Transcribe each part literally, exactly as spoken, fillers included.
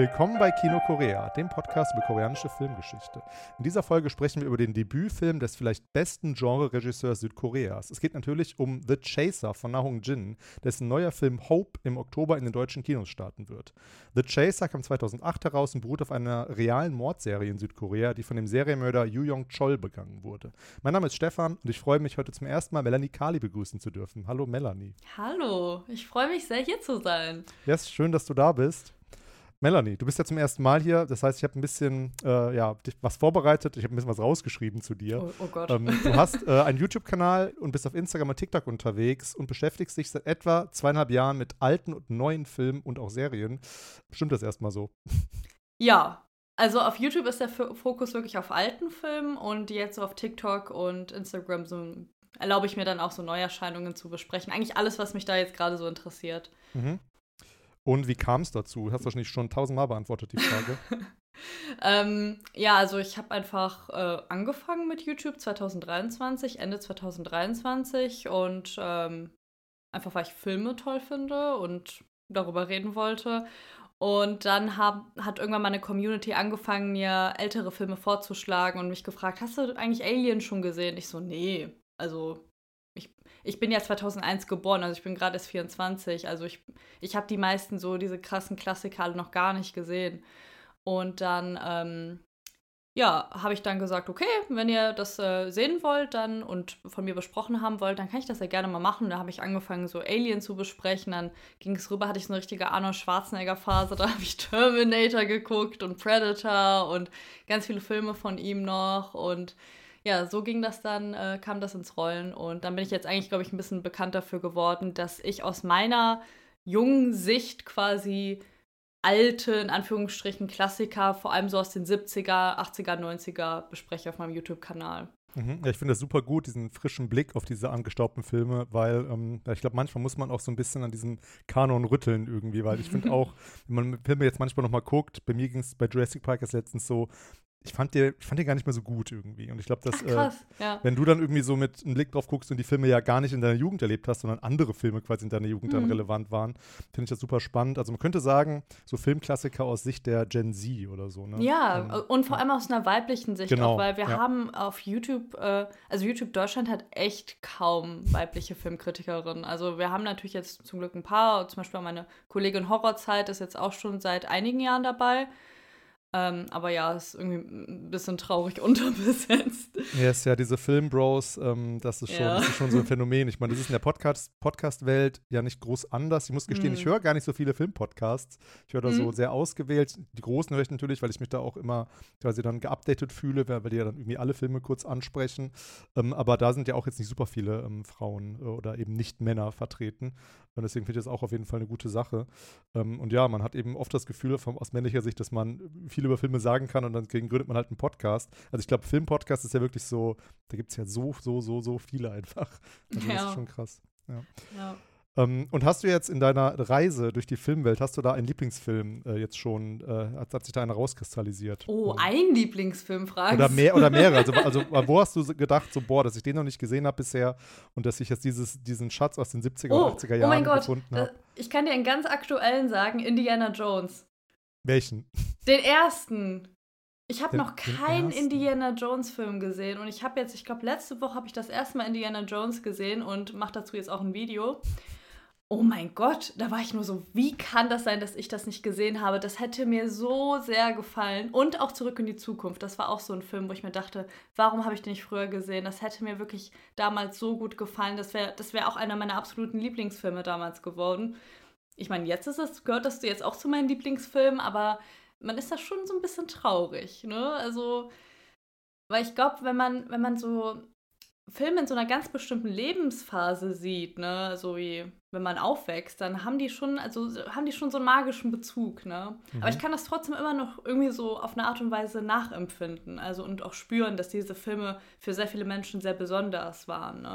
Willkommen bei Kino Korea, dem Podcast über koreanische Filmgeschichte. In dieser Folge sprechen wir über den Debütfilm des vielleicht besten Genre-Regisseurs Südkoreas. Es geht natürlich um The Chaser von Na Hong-jin, dessen neuer Film Hope im Oktober in den deutschen Kinos starten wird. The Chaser kam zweitausendacht heraus und beruht auf einer realen Mordserie in Südkorea, die von dem Serienmörder Yoo Yong-chol begangen wurde. Mein Name ist Stefan und ich freue mich, heute zum ersten Mal Melanie Kali begrüßen zu dürfen. Hallo Melanie. Hallo, ich freue mich sehr, hier zu sein. Ja, es ist schön, dass du da bist. Melanie, du bist ja zum ersten Mal hier, das heißt, ich habe ein bisschen äh, ja, was vorbereitet, ich habe ein bisschen was rausgeschrieben zu dir. Oh, oh Gott. Ähm, du hast äh, einen YouTube-Kanal und bist auf Instagram und TikTok unterwegs und beschäftigst dich seit etwa zweieinhalb Jahren mit alten und neuen Filmen und auch Serien. Stimmt das erstmal so? Ja, also auf YouTube ist der F- Fokus wirklich auf alten Filmen und jetzt so auf TikTok und Instagram so erlaube ich mir dann auch so Neuerscheinungen zu besprechen. Eigentlich alles, was mich da jetzt gerade so interessiert. Mhm. Und wie kam es dazu? Du hast wahrscheinlich schon tausendmal beantwortet, die Frage. ähm, ja, also ich habe einfach äh, angefangen mit YouTube zwanzig dreiundzwanzig, Ende zwanzig dreiundzwanzig und ähm, einfach, weil ich Filme toll finde und darüber reden wollte. Und dann hab, hat irgendwann meine Community angefangen, mir ältere Filme vorzuschlagen und mich gefragt, hast du eigentlich Alien schon gesehen? Ich so, nee, also ich, ich bin ja zweitausendeins geboren, also ich bin gerade erst vierundzwanzig, also ich, ich habe die meisten so, diese krassen Klassiker alle noch gar nicht gesehen. Und dann, ähm, ja, habe ich dann gesagt, okay, wenn ihr das äh, sehen wollt dann und von mir besprochen haben wollt, dann kann ich das ja gerne mal machen. Da habe ich angefangen, so Alien zu besprechen. Dann ging es rüber, hatte ich so eine richtige Arnold Schwarzenegger-Phase. Da habe ich Terminator geguckt und Predator und ganz viele Filme von ihm noch. Und ja, so ging das dann, äh, kam das ins Rollen. Und dann bin ich jetzt eigentlich, glaube ich, ein bisschen bekannt dafür geworden, dass ich aus meiner jungen Sicht quasi alte, in Anführungsstrichen, Klassiker, vor allem so aus den siebziger, achtziger, neunziger bespreche auf meinem YouTube-Kanal. Mhm. Ja, ich finde das super gut, diesen frischen Blick auf diese angestaubten Filme, weil ähm, ja, ich glaube, manchmal muss man auch so ein bisschen an diesem Kanon rütteln irgendwie, weil ich finde auch, wenn man Filme jetzt manchmal nochmal guckt, bei mir ging es bei Jurassic Park erst letztens so, ich fand den, ich fand den gar nicht mehr so gut irgendwie. Und ich glaube, dass, Ach, krass, äh, ja. wenn du dann irgendwie so mit einem Blick drauf guckst und die Filme ja gar nicht in deiner Jugend erlebt hast, sondern andere Filme quasi in deiner Jugend dann Mhm. relevant waren, finde ich das super spannend. Also man könnte sagen, so Filmklassiker aus Sicht der Gen Z oder so, ne? Ja, Ähm, und vor ja. allem aus einer weiblichen Sicht Genau, auch, weil wir ja. haben auf YouTube, äh, also YouTube Deutschland hat echt kaum weibliche Filmkritikerinnen. Also wir haben natürlich jetzt zum Glück ein paar, zum Beispiel meine Kollegin Horrorzeit ist jetzt auch schon seit einigen Jahren dabei. Ähm, aber ja, ist irgendwie ein bisschen traurig unterbesetzt. Ja, ist ja diese Filmbros, ähm, das, ist schon, Ja. das ist schon so ein Phänomen. Ich meine, das ist in der Podcast, Podcast-Welt ja nicht groß anders. Ich muss gestehen, Hm. ich höre gar nicht so viele Filmpodcasts. Ich höre da so Hm. sehr ausgewählt. Die großen höre ich natürlich, weil ich mich da auch immer quasi dann geupdatet fühle, weil, weil die ja dann irgendwie alle Filme kurz ansprechen. Ähm, aber da sind ja auch jetzt nicht super viele ähm, Frauen äh, oder eben nicht Männer vertreten. Und deswegen finde ich das auch auf jeden Fall eine gute Sache. Ähm, und ja, man hat eben oft das Gefühl von, aus männlicher Sicht, dass man viel über Filme sagen kann und dann gründet man halt einen Podcast. Also ich glaube, Filmpodcast ist ja wirklich so, da gibt es ja so, so, so, so viele einfach. Also das Ja. ist schon krass. Ja. Ja. Ähm, und hast du jetzt in deiner Reise durch die Filmwelt, hast du da einen Lieblingsfilm äh, jetzt schon, äh, hat, hat sich da einer rauskristallisiert? Oh, Ähm, ein Lieblingsfilm, fragst Oder, mehr, oder mehrere. Also, also wo hast du gedacht, so boah, dass ich den noch nicht gesehen habe bisher und dass ich jetzt dieses, diesen Schatz aus den siebziger Oh, und achtziger oh Jahren mein Gott, gefunden da, habe? ich kann dir einen ganz aktuellen sagen, Indiana Jones. Welchen? Den ersten. Ich habe Den- noch den keinen ersten? Indiana Jones Film gesehen und ich habe jetzt, ich glaube letzte Woche habe ich das erste Mal Indiana Jones gesehen und mache dazu jetzt auch ein Video. Oh mein Gott, da war ich nur so, wie kann das sein, dass ich das nicht gesehen habe? Das hätte mir so sehr gefallen. Und auch Zurück in die Zukunft. Das war auch so ein Film, wo ich mir dachte, warum habe ich den nicht früher gesehen? Das hätte mir wirklich damals so gut gefallen. Das wäre das wär auch einer meiner absoluten Lieblingsfilme damals geworden. Ich meine, jetzt ist es, gehört das jetzt auch zu meinen Lieblingsfilmen, aber man ist da schon so ein bisschen traurig, ne? Also, weil ich glaube, wenn man, wenn man so Filme in so einer ganz bestimmten Lebensphase sieht, ne, so wie wenn man aufwächst, dann haben die schon, also haben die schon so einen magischen Bezug, ne? Mhm. Aber ich kann das trotzdem immer noch irgendwie so auf eine Art und Weise nachempfinden, also und auch spüren, dass diese Filme für sehr viele Menschen sehr besonders waren, ne?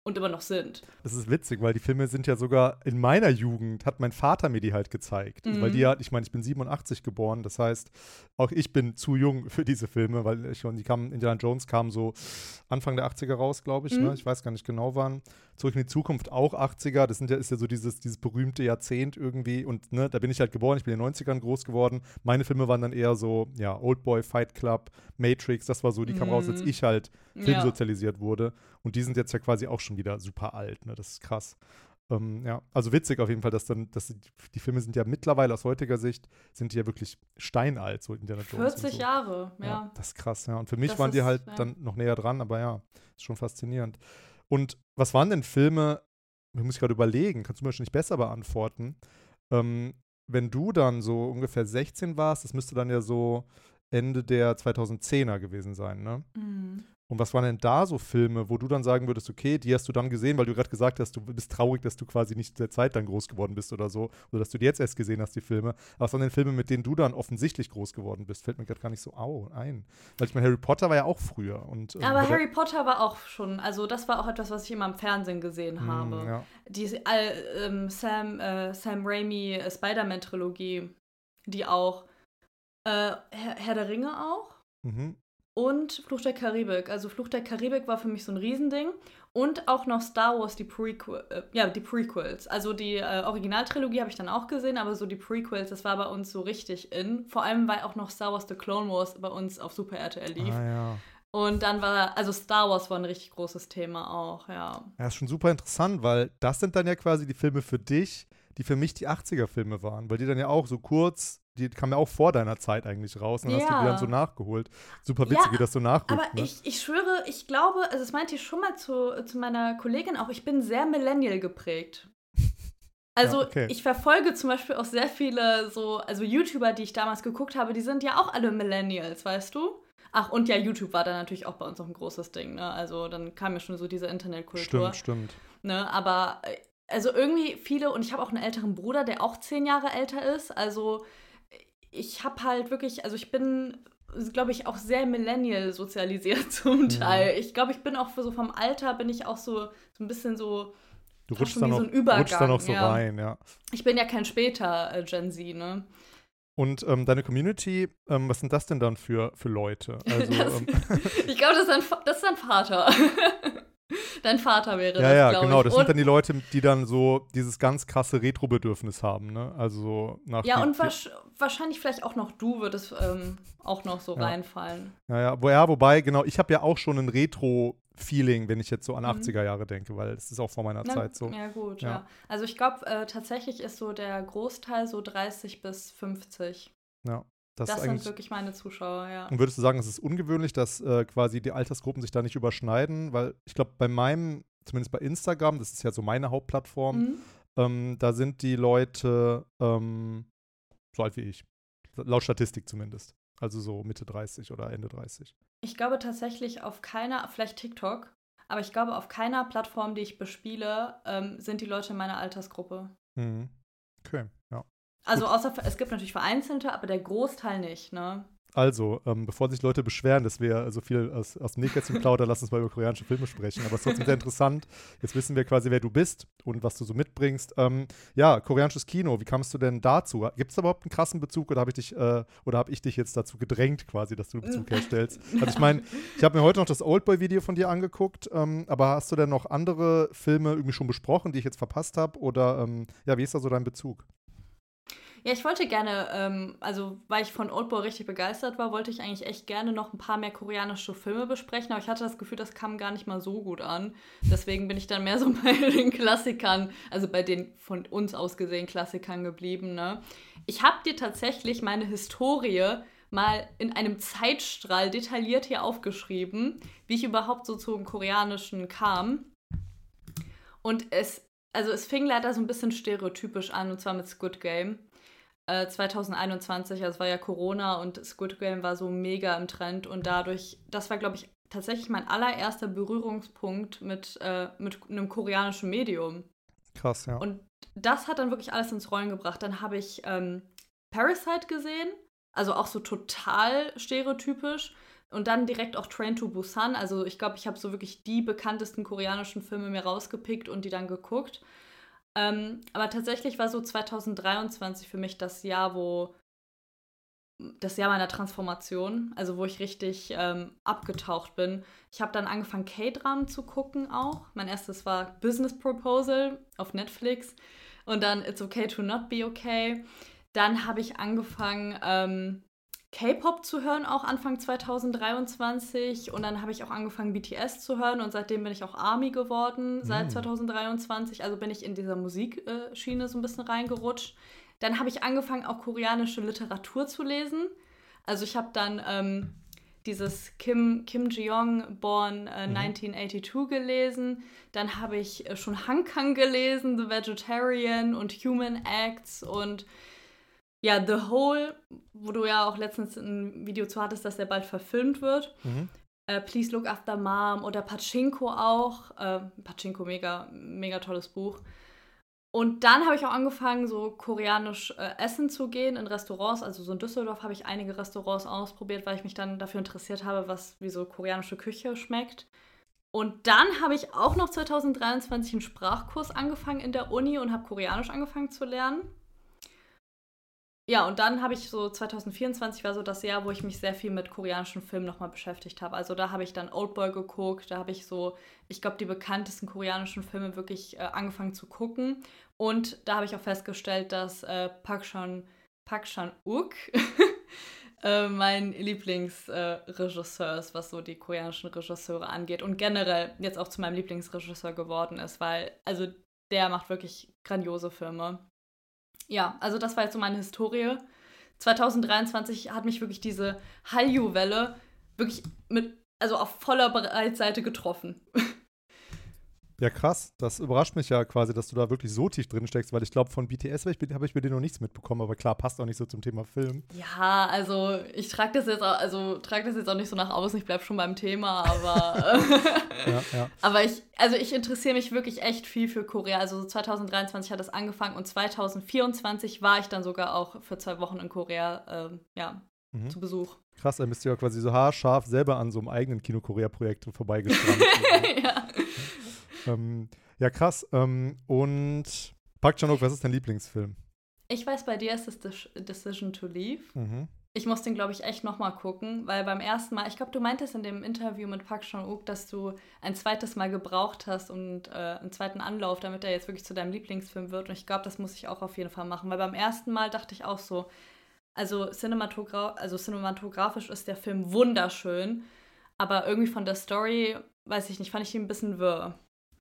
und immer noch sind. Das ist witzig, weil die Filme sind ja sogar in meiner Jugend, hat mein Vater mir die halt gezeigt. Mhm. Weil die ja, ich meine, ich bin siebenundachtzig geboren, das heißt, auch ich bin zu jung für diese Filme, weil ich schon, die kamen, Indiana Jones kam so Anfang der achtziger raus, glaube ich, Mhm. ne? Ich weiß gar nicht genau wann. Zurück in die Zukunft auch achtziger, das sind ja, ist ja so dieses, dieses berühmte Jahrzehnt irgendwie und ne, da bin ich halt geboren, ich bin in den neunzigern groß geworden. Meine Filme waren dann eher so, ja, Oldboy, Fight Club, Matrix, das war so, die kamen raus, als Mhm. ich halt Ja. filmsozialisiert wurde. Und die sind jetzt ja quasi auch schon wieder super alt, ne? Das ist krass. Ähm, ja, also witzig auf jeden Fall, dass dann, dass die, die Filme sind ja mittlerweile aus heutiger Sicht, sind die ja wirklich steinalt, so Indiana Jones. vierzig und so. Jahre, ja. Ja, das ist krass, ja. Und für mich Das waren die ist, halt ja. dann noch näher dran, aber ja, ist schon faszinierend. Und was waren denn Filme, ich muss gerade überlegen, kannst du mir wahrscheinlich besser beantworten, ähm, wenn du dann so ungefähr sechzehn warst, das müsste dann ja so Ende der zweitausendzehner gewesen sein, ne? Mhm. Und was waren denn da so Filme, wo du dann sagen würdest, okay, die hast du dann gesehen, weil du gerade gesagt hast, du bist traurig, dass du quasi nicht zu der Zeit dann groß geworden bist oder so, oder dass du die jetzt erst gesehen hast, die Filme. Aber was waren denn Filme, mit denen du dann offensichtlich groß geworden bist? Fällt mir gerade gar nicht so au ein. Weil ich meine, Harry Potter war ja auch früher. Und, ähm, Aber oder- Harry Potter war auch schon, also das war auch etwas, was ich immer im Fernsehen gesehen Hm, habe. ja. Die all, ähm, Sam, äh, Sam Raimi äh, Spider-Man-Trilogie, die auch, äh, Herr, Herr der Ringe auch. Mhm. Und Fluch der Karibik. Also Fluch der Karibik war für mich so ein Riesending. Und auch noch Star Wars, die Prequel, äh, ja, die Prequels. Also die äh, Originaltrilogie habe ich dann auch gesehen, aber so die Prequels, das war bei uns so richtig in. Vor allem, weil auch noch Star Wars The Clone Wars bei uns auf Super R T L lief. Ah, ja. Und dann war, also Star Wars war ein richtig großes Thema auch, ja. Ja, ist schon super interessant, weil das sind dann ja quasi die Filme für dich, die für mich die achtziger-Filme waren, weil die dann ja auch so kurz, die kamen ja auch vor deiner Zeit eigentlich raus und dann hast du die Ja. dann so nachgeholt. Super witzig, Ja, wie das so nachrückt. Aber ne? ich, ich schwöre, ich glaube, also das meinte ich schon mal zu, zu meiner Kollegin auch, ich bin sehr Millennial geprägt. Also Ja, okay. ich verfolge zum Beispiel auch sehr viele so, also YouTuber, die ich damals geguckt habe, die sind ja auch alle Millennials, weißt du? Ach, und ja, YouTube war da natürlich auch bei uns auch ein großes Ding, ne? Also dann kam ja schon so diese Internetkultur. Stimmt, stimmt. Ne? Aber äh, also irgendwie viele, und ich habe auch einen älteren Bruder, der auch zehn Jahre älter ist. Also ich habe halt wirklich, also ich bin, glaube ich, auch sehr Millennial sozialisiert zum Teil. Ich glaube, ich bin auch für so vom Alter bin ich auch so, so ein bisschen so, Du fast rutschst schon dann, wie noch, so ein Übergang, rutschst dann noch so ja. rein, ja. Ich bin ja kein später äh, Gen Z, ne? Und ähm, deine Community, ähm, was sind das denn dann für, für Leute? Also, Das- ähm, Ich glaube, das ist dein, Fa- das ist dein Vater. Dein Vater wäre ja, das, ja, glaube genau. ich. Das Und- sind dann die Leute, die dann so dieses ganz krasse Retro-Bedürfnis haben, ne? Also so nach Ja, die, und die, wasch- wahrscheinlich vielleicht auch noch du würdest ähm, auch noch so Ja. reinfallen. Ja, ja, wo, ja, wobei, genau, ich habe ja auch schon ein Retro-Feeling, wenn ich jetzt so an Mhm. achtziger Jahre denke, weil es ist auch vor meiner Na, Zeit so. Ja, gut, Ja. ja. Also ich glaube, äh, tatsächlich ist so der Großteil so dreißig bis fünfzig. Ja, das, Das ist sind eigentlich. wirklich meine Zuschauer, ja. Und würdest du sagen, es ist ungewöhnlich, dass äh, quasi die Altersgruppen sich da nicht überschneiden? Weil ich glaube, bei meinem, zumindest bei Instagram, das ist ja so meine Hauptplattform, Mhm. ähm, da sind die Leute ähm, so alt wie ich. Laut Statistik zumindest. Also so Mitte dreißig oder Ende dreißig. Ich glaube tatsächlich auf keiner, vielleicht TikTok, aber ich glaube auf keiner Plattform, die ich bespiele, ähm, sind die Leute in meiner Altersgruppe. Mhm. Okay, ja. Also außer, es gibt natürlich vereinzelte, aber der Großteil nicht, ne? Also, ähm, bevor sich Leute beschweren, dass wir so viel aus, aus dem Nähkästchen plaudern, lass uns mal über koreanische Filme sprechen. Aber es ist trotzdem sehr interessant. Jetzt wissen wir quasi, wer du bist und was du so mitbringst. Ähm, ja, koreanisches Kino, wie kamst du denn dazu? Gibt es überhaupt einen krassen Bezug oder habe ich dich äh, oder habe ich dich jetzt dazu gedrängt, quasi, dass du einen Bezug herstellst? Also ich meine, ich habe mir heute noch das Oldboy-Video von dir angeguckt, ähm, aber hast du denn noch andere Filme irgendwie schon besprochen, die ich jetzt verpasst habe? Oder ähm, ja, wie ist da so dein Bezug? Ja, ich wollte gerne, ähm, also weil ich von Oldboy richtig begeistert war, wollte ich eigentlich echt gerne noch ein paar mehr koreanische Filme besprechen, aber ich hatte das Gefühl, das kam gar nicht mal so gut an. Deswegen bin ich dann mehr so bei den Klassikern, also bei den von uns aus gesehen Klassikern geblieben, ne? Ich habe dir tatsächlich meine Historie mal in einem Zeitstrahl detailliert hier aufgeschrieben, wie ich überhaupt so zum Koreanischen kam. Und es, also es fing leider so ein bisschen stereotypisch an, und zwar mit Squid Game. Äh, zwanzig einundzwanzig, also es war ja Corona und Squid Game war so mega im Trend und dadurch, das war, glaube ich, tatsächlich mein allererster Berührungspunkt mit, äh, mit einem koreanischen Medium. Krass, ja. Und das hat dann wirklich alles ins Rollen gebracht. Dann habe ich ähm, Parasite gesehen, Also auch so total stereotypisch. Und dann direkt auch Train to Busan. Also ich glaube, ich habe so wirklich die bekanntesten koreanischen Filme mir rausgepickt und die dann geguckt. Ähm, aber tatsächlich war so zwanzig dreiundzwanzig für mich das Jahr, wo das Jahr meiner Transformation, also wo ich richtig ähm, abgetaucht bin. Ich habe dann angefangen, K-Dramen zu gucken auch. Mein erstes war Business Proposal auf Netflix und dann It's Okay to Not Be Okay. Dann habe ich angefangen, ähm, K-Pop zu hören, auch Anfang zwanzig dreiundzwanzig. Und dann habe ich auch angefangen, B T S zu hören. Und seitdem bin ich auch ARMY geworden, seit Mm. zwanzig dreiundzwanzig. Also bin ich in dieser Musikschiene so ein bisschen reingerutscht. Dann habe ich angefangen, auch koreanische Literatur zu lesen. Also ich habe dann ähm, dieses Kim, Kim Ji-young, Born äh, Mhm. neunzehnhundertzweiundachtzig gelesen. Dann habe ich äh, schon Hankang gelesen, The Vegetarian und Human Acts und ja, The Hole, wo du ja auch letztens ein Video zu hattest, dass der bald verfilmt wird. Mhm. Äh, Please Look After Mom oder Pachinko auch. Äh, Pachinko, mega, mega tolles Buch. Und dann habe ich auch angefangen, so koreanisch äh, essen zu gehen in Restaurants. Also so in Düsseldorf habe ich einige Restaurants ausprobiert, weil ich mich dann dafür interessiert habe, was wie so koreanische Küche schmeckt. Und dann habe ich auch noch zwanzig dreiundzwanzig einen Sprachkurs angefangen in der Uni und habe Koreanisch angefangen zu lernen. Ja, und dann habe ich so zwanzig vierundzwanzig war so das Jahr, wo ich mich sehr viel mit koreanischen Filmen nochmal beschäftigt habe. Also da habe ich dann Oldboy geguckt, da habe ich so, ich glaube, die bekanntesten koreanischen Filme wirklich äh, angefangen zu gucken. Und da habe ich auch festgestellt, dass äh, Park Chan, Park Chan-wook äh, mein Lieblingsregisseur äh, ist, was so die koreanischen Regisseure angeht. Und generell jetzt auch zu meinem Lieblingsregisseur geworden ist, weil, also der macht wirklich grandiose Filme. Ja, also das war jetzt so meine Historie. zwanzig dreiundzwanzig hat mich wirklich diese Hallyu-Welle wirklich mit, also auf voller Breitseite getroffen. Ja, krass. Das überrascht mich ja quasi, dass du da wirklich so tief drin steckst, weil ich glaube, von B T S habe ich, hab ich mir den noch nichts mitbekommen, aber klar, passt auch nicht so zum Thema Film. Ja, also ich trage das jetzt auch, also trage das jetzt auch nicht so nach außen, ich bleibe schon beim Thema, aber ja, ja. aber ich, also ich interessiere mich wirklich echt viel für Korea. Also zwanzig dreiundzwanzig hat das angefangen und zwanzig vierundzwanzig war ich dann sogar auch für zwei Wochen in Korea, ähm, ja, mhm. zu Besuch. Krass, dann bist du ja quasi so haarscharf selber an so einem eigenen Kino-Korea-Projekt vorbeigeschrammt. ja. Ähm, ja, krass. Ähm, und Park Chan-wook, was ist dein Lieblingsfilm? Ich weiß, bei dir ist es Decision to Leave. Mhm. Ich muss den, glaube ich, echt nochmal gucken, weil beim ersten Mal, ich glaube, du meintest in dem Interview mit Park Chan-wook, dass du ein zweites Mal gebraucht hast und äh, einen zweiten Anlauf, damit er jetzt wirklich zu deinem Lieblingsfilm wird. Und ich glaube, das muss ich auch auf jeden Fall machen, weil beim ersten Mal dachte ich auch so, also, cinematogra- also cinematografisch ist der Film wunderschön, aber irgendwie von der Story, weiß ich nicht, fand ich ihn ein bisschen wirr.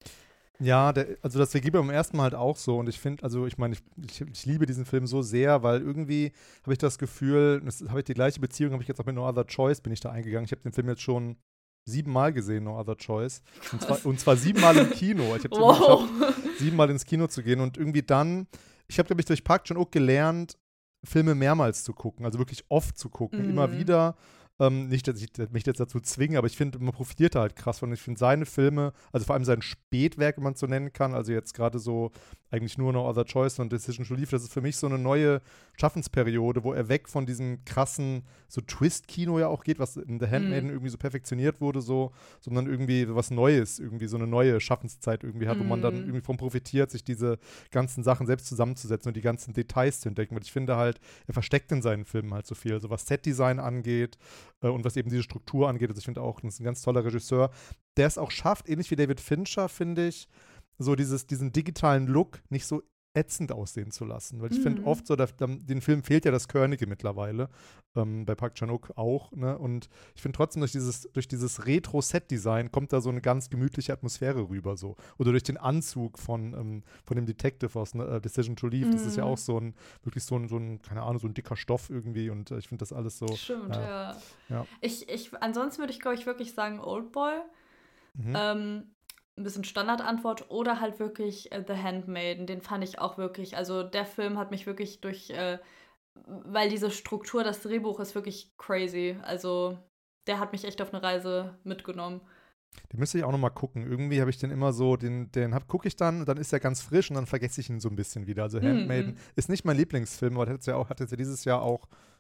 Ja, der, also das geht beim ersten Mal halt auch so und ich finde, also ich meine, ich, ich, ich liebe diesen Film so sehr, weil irgendwie habe ich das Gefühl, das habe ich die gleiche Beziehung, habe ich jetzt auch mit No Other Choice, bin ich da eingegangen. Ich habe den Film jetzt schon siebenmal gesehen, No Other Choice. Und zwar, und zwar siebenmal im Kino. Ich habe wow. siebenmal ins Kino zu gehen und irgendwie dann, ich habe, glaube ich, durch Park Chan-wook gelernt, Filme mehrmals zu gucken, also wirklich oft zu gucken, mm. immer wieder. Ähm, nicht, dass ich mich jetzt dazu zwinge, aber ich finde, man profitiert da halt krass von. Ich finde seine Filme, also vor allem sein Spätwerk, wenn man es so nennen kann, also jetzt gerade so eigentlich nur No Other Choice und Decision to Leave, das ist für mich so eine neue Schaffensperiode, wo er weg von diesem krassen so Twist-Kino ja auch geht, was in The Handmaiden mm. irgendwie so perfektioniert wurde, so, sondern irgendwie was Neues, irgendwie so eine neue Schaffenszeit irgendwie hat, mm. wo man dann irgendwie von profitiert, sich diese ganzen Sachen selbst zusammenzusetzen und die ganzen Details zu entdecken. Und ich finde halt, er versteckt in seinen Filmen halt so viel, also was Setdesign angeht, und was eben diese Struktur angeht. Also ich finde auch, das ist ein ganz toller Regisseur, der es auch schafft, ähnlich wie David Fincher, finde ich, so dieses, diesen digitalen Look nicht so ätzend aussehen zu lassen. Weil ich mhm. finde oft so, da, den Film fehlt ja das Körnige mittlerweile, ähm, bei Park Chan-wook auch, ne? Und ich finde trotzdem, durch dieses, durch dieses Retro-Set-Design kommt da so eine ganz gemütliche Atmosphäre rüber, so. Oder durch den Anzug von, ähm, von dem Detective aus ne, Decision to Leave, mhm. das ist ja auch so ein, wirklich so ein, so ein, keine Ahnung, so ein dicker Stoff irgendwie und äh, ich finde das alles so. Stimmt, äh, ja. ja. Ich, ich, ansonsten würde ich, glaube ich, wirklich sagen Oldboy. Mhm. Ähm, ein bisschen Standardantwort oder halt wirklich äh, The Handmaiden, den fand ich auch wirklich, also der Film hat mich wirklich durch, äh, weil diese Struktur, das Drehbuch ist wirklich crazy, also der hat mich echt auf eine Reise mitgenommen. Den müsste ich auch noch mal gucken. Irgendwie habe ich den immer so, den, den gucke ich dann, dann ist er ganz frisch und dann vergesse ich ihn so ein bisschen wieder. Also Handmaiden mm-hmm. ist nicht mein Lieblingsfilm, aber hat jetzt ja auch, hat jetzt ja dieses Jahr auch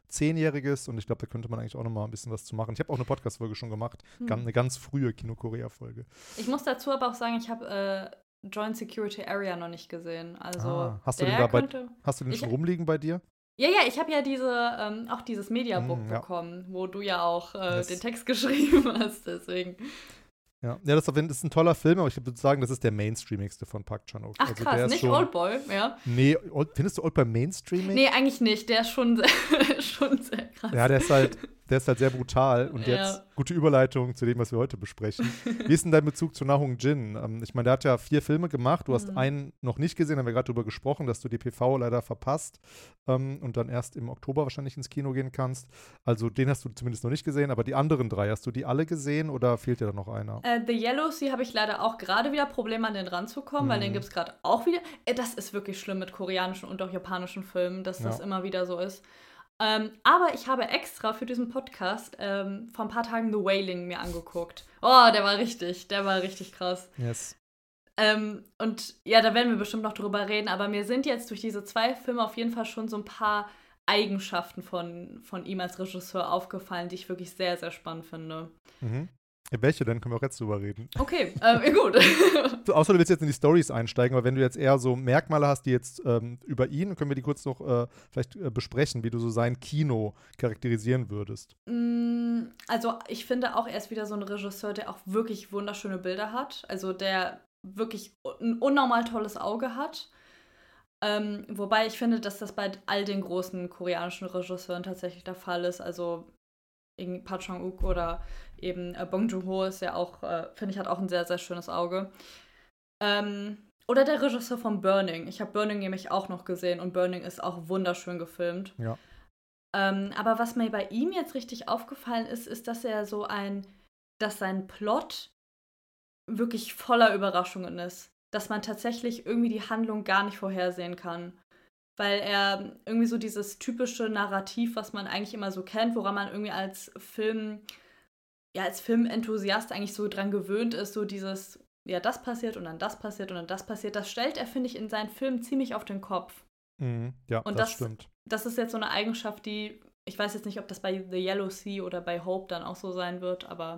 Zehnjähriges und ich glaube, da könnte man eigentlich auch noch mal ein bisschen was zu machen. Ich habe auch eine Podcast-Folge schon gemacht, Hm. ganz, eine ganz frühe Kino-Korea-Folge. Ich muss dazu aber auch sagen, ich habe äh, Joint Security Area noch nicht gesehen. Also Ah, hast du der den da bei, könnte. hast du den Ich- schon rumliegen bei dir? Ja, ja, ich habe ja diese, ähm, auch dieses Mediabook Mm, ja. bekommen, wo du ja auch äh, Yes. den Text geschrieben hast, deswegen. Ja, ja das, ist auf jeden- das ist ein toller Film, aber ich würde sagen, das ist der mainstreamigste von Park Chan-wook. Ach also krass, der ist nicht schon, Oldboy, ja. Nee, Old, findest du Oldboy mainstreaming? Nee, eigentlich nicht. Der ist schon sehr, schon sehr krass. Ja, der ist halt, der ist halt sehr brutal. Und Ja. jetzt gute Überleitung zu dem, was wir heute besprechen. Wie ist denn dein Bezug zu Na Hong-jin? Ähm, ich meine, der hat ja vier Filme gemacht. Du hast Mhm. einen noch nicht gesehen, haben wir gerade darüber gesprochen, dass du die P V leider verpasst ähm, und dann erst im Oktober wahrscheinlich ins Kino gehen kannst. Also den hast du zumindest noch nicht gesehen, aber die anderen drei, hast du die alle gesehen oder fehlt dir da noch einer? Äh, The Yellow Sea habe ich leider auch gerade wieder Probleme, an den ranzukommen, weil Mhm. den gibt es gerade auch wieder. Äh, das ist wirklich schlimm mit koreanischen und auch japanischen Filmen, dass das Ja. immer wieder so ist. Ähm, aber ich habe extra für diesen Podcast ähm, vor ein paar Tagen The Wailing mir angeguckt. Oh, der war richtig, der war richtig krass. Yes. Ähm, und ja, da werden wir bestimmt noch drüber reden, aber mir sind jetzt durch diese zwei Filme auf jeden Fall schon so ein paar Eigenschaften von, von ihm als Regisseur aufgefallen, die ich wirklich sehr, sehr spannend finde. Mhm. Ja, welche denn? Können wir auch jetzt drüber reden. Okay, ähm, gut. So, außer du willst jetzt in die Storys einsteigen, aber wenn du jetzt eher so Merkmale hast, die jetzt ähm, über ihn, können wir die kurz noch äh, vielleicht äh, besprechen, wie du so sein Kino charakterisieren würdest. Mm, Also ich finde auch, er ist wieder so ein Regisseur, der auch wirklich wunderschöne Bilder hat. Also der wirklich ein unnormal tolles Auge hat. Ähm, wobei ich finde, dass das bei all den großen koreanischen Regisseuren tatsächlich der Fall ist. Also irgendwie Park Chan-wook oder eben äh, Bong Joon-ho ist ja auch, äh, finde ich, hat auch ein sehr, sehr schönes Auge. Ähm, oder der Regisseur von Burning. Ich habe Burning nämlich auch noch gesehen und Burning ist auch wunderschön gefilmt. Ja. Ähm, aber was mir bei ihm jetzt richtig aufgefallen ist, ist, dass er so ein, dass sein Plot wirklich voller Überraschungen ist. Dass man tatsächlich irgendwie die Handlung gar nicht vorhersehen kann. Weil er irgendwie so dieses typische Narrativ, was man eigentlich immer so kennt, woran man irgendwie als Film, ja, als Filmenthusiast eigentlich so dran gewöhnt ist, so dieses, ja, das passiert und dann das passiert und dann das passiert, das stellt er, finde ich, in seinen Filmen ziemlich auf den Kopf. Mhm. Ja, Und das, das- stimmt. Das ist jetzt so eine Eigenschaft, die, ich weiß jetzt nicht, ob das bei The Yellow Sea oder bei Hope dann auch so sein wird, aber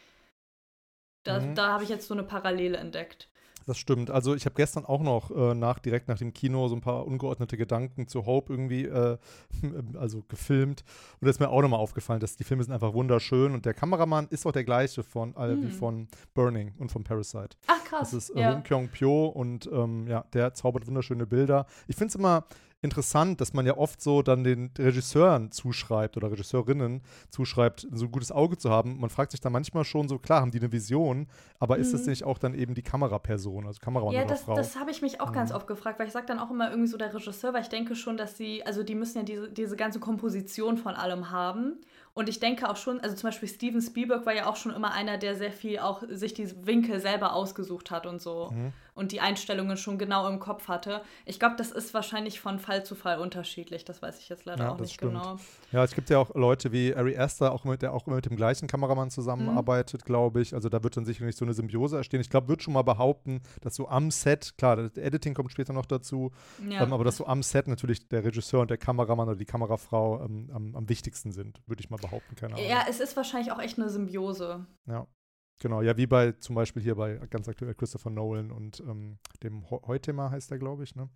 da, Mhm. da habe ich jetzt so eine Parallele entdeckt. Das stimmt. Also ich habe gestern auch noch äh, nach, direkt nach dem Kino so ein paar ungeordnete Gedanken zu Hope irgendwie äh, also gefilmt. Und da ist mir auch nochmal aufgefallen, dass die Filme sind einfach wunderschön und der Kameramann ist auch der gleiche von, äh, wie Mhm. von Burning und von Parasite. Ach krass. Das ist äh, ja. Hong Kyung-pyo und ähm, ja, der zaubert wunderschöne Bilder. Ich finde es immer interessant, dass man ja oft so dann den Regisseuren zuschreibt oder Regisseurinnen zuschreibt, so ein gutes Auge zu haben. Man fragt sich dann manchmal schon so, klar, haben die eine Vision, aber ist das Mhm. nicht auch dann eben die Kameraperson, also Kameramann Ja, oder das, Frau? das habe ich mich auch ganz Mhm. oft gefragt, weil ich sage dann auch immer irgendwie so der Regisseur, weil ich denke schon, dass sie, also die müssen ja diese, diese ganze Komposition von allem haben. Und ich denke auch schon, also zum Beispiel Steven Spielberg war ja auch schon immer einer, der sehr viel auch sich die Winkel selber ausgesucht hat und so. Mhm. Und die Einstellungen schon genau im Kopf hatte. Ich glaube, das ist wahrscheinlich von Fall zu Fall unterschiedlich. Das weiß ich jetzt leider Ja, auch das nicht stimmt. genau. Ja, es gibt ja auch Leute wie Ari Aster, auch mit, der auch immer mit dem gleichen Kameramann zusammenarbeitet, glaube ich. Also da wird dann sicherlich so eine Symbiose entstehen. Ich glaube, würde schon mal behaupten, dass so am Set, klar, das Editing kommt später noch dazu, Ja. ähm, aber dass so am Set natürlich der Regisseur und der Kameramann oder die Kamerafrau ähm, am, am wichtigsten sind, würde ich mal behaupten, keine Ahnung. ja, es ist wahrscheinlich auch echt eine Symbiose. Ja. Genau, ja, wie bei zum Beispiel hier bei ganz aktuell Christopher Nolan und ähm, dem Ho- Heutema heißt der, glaube ich, ne?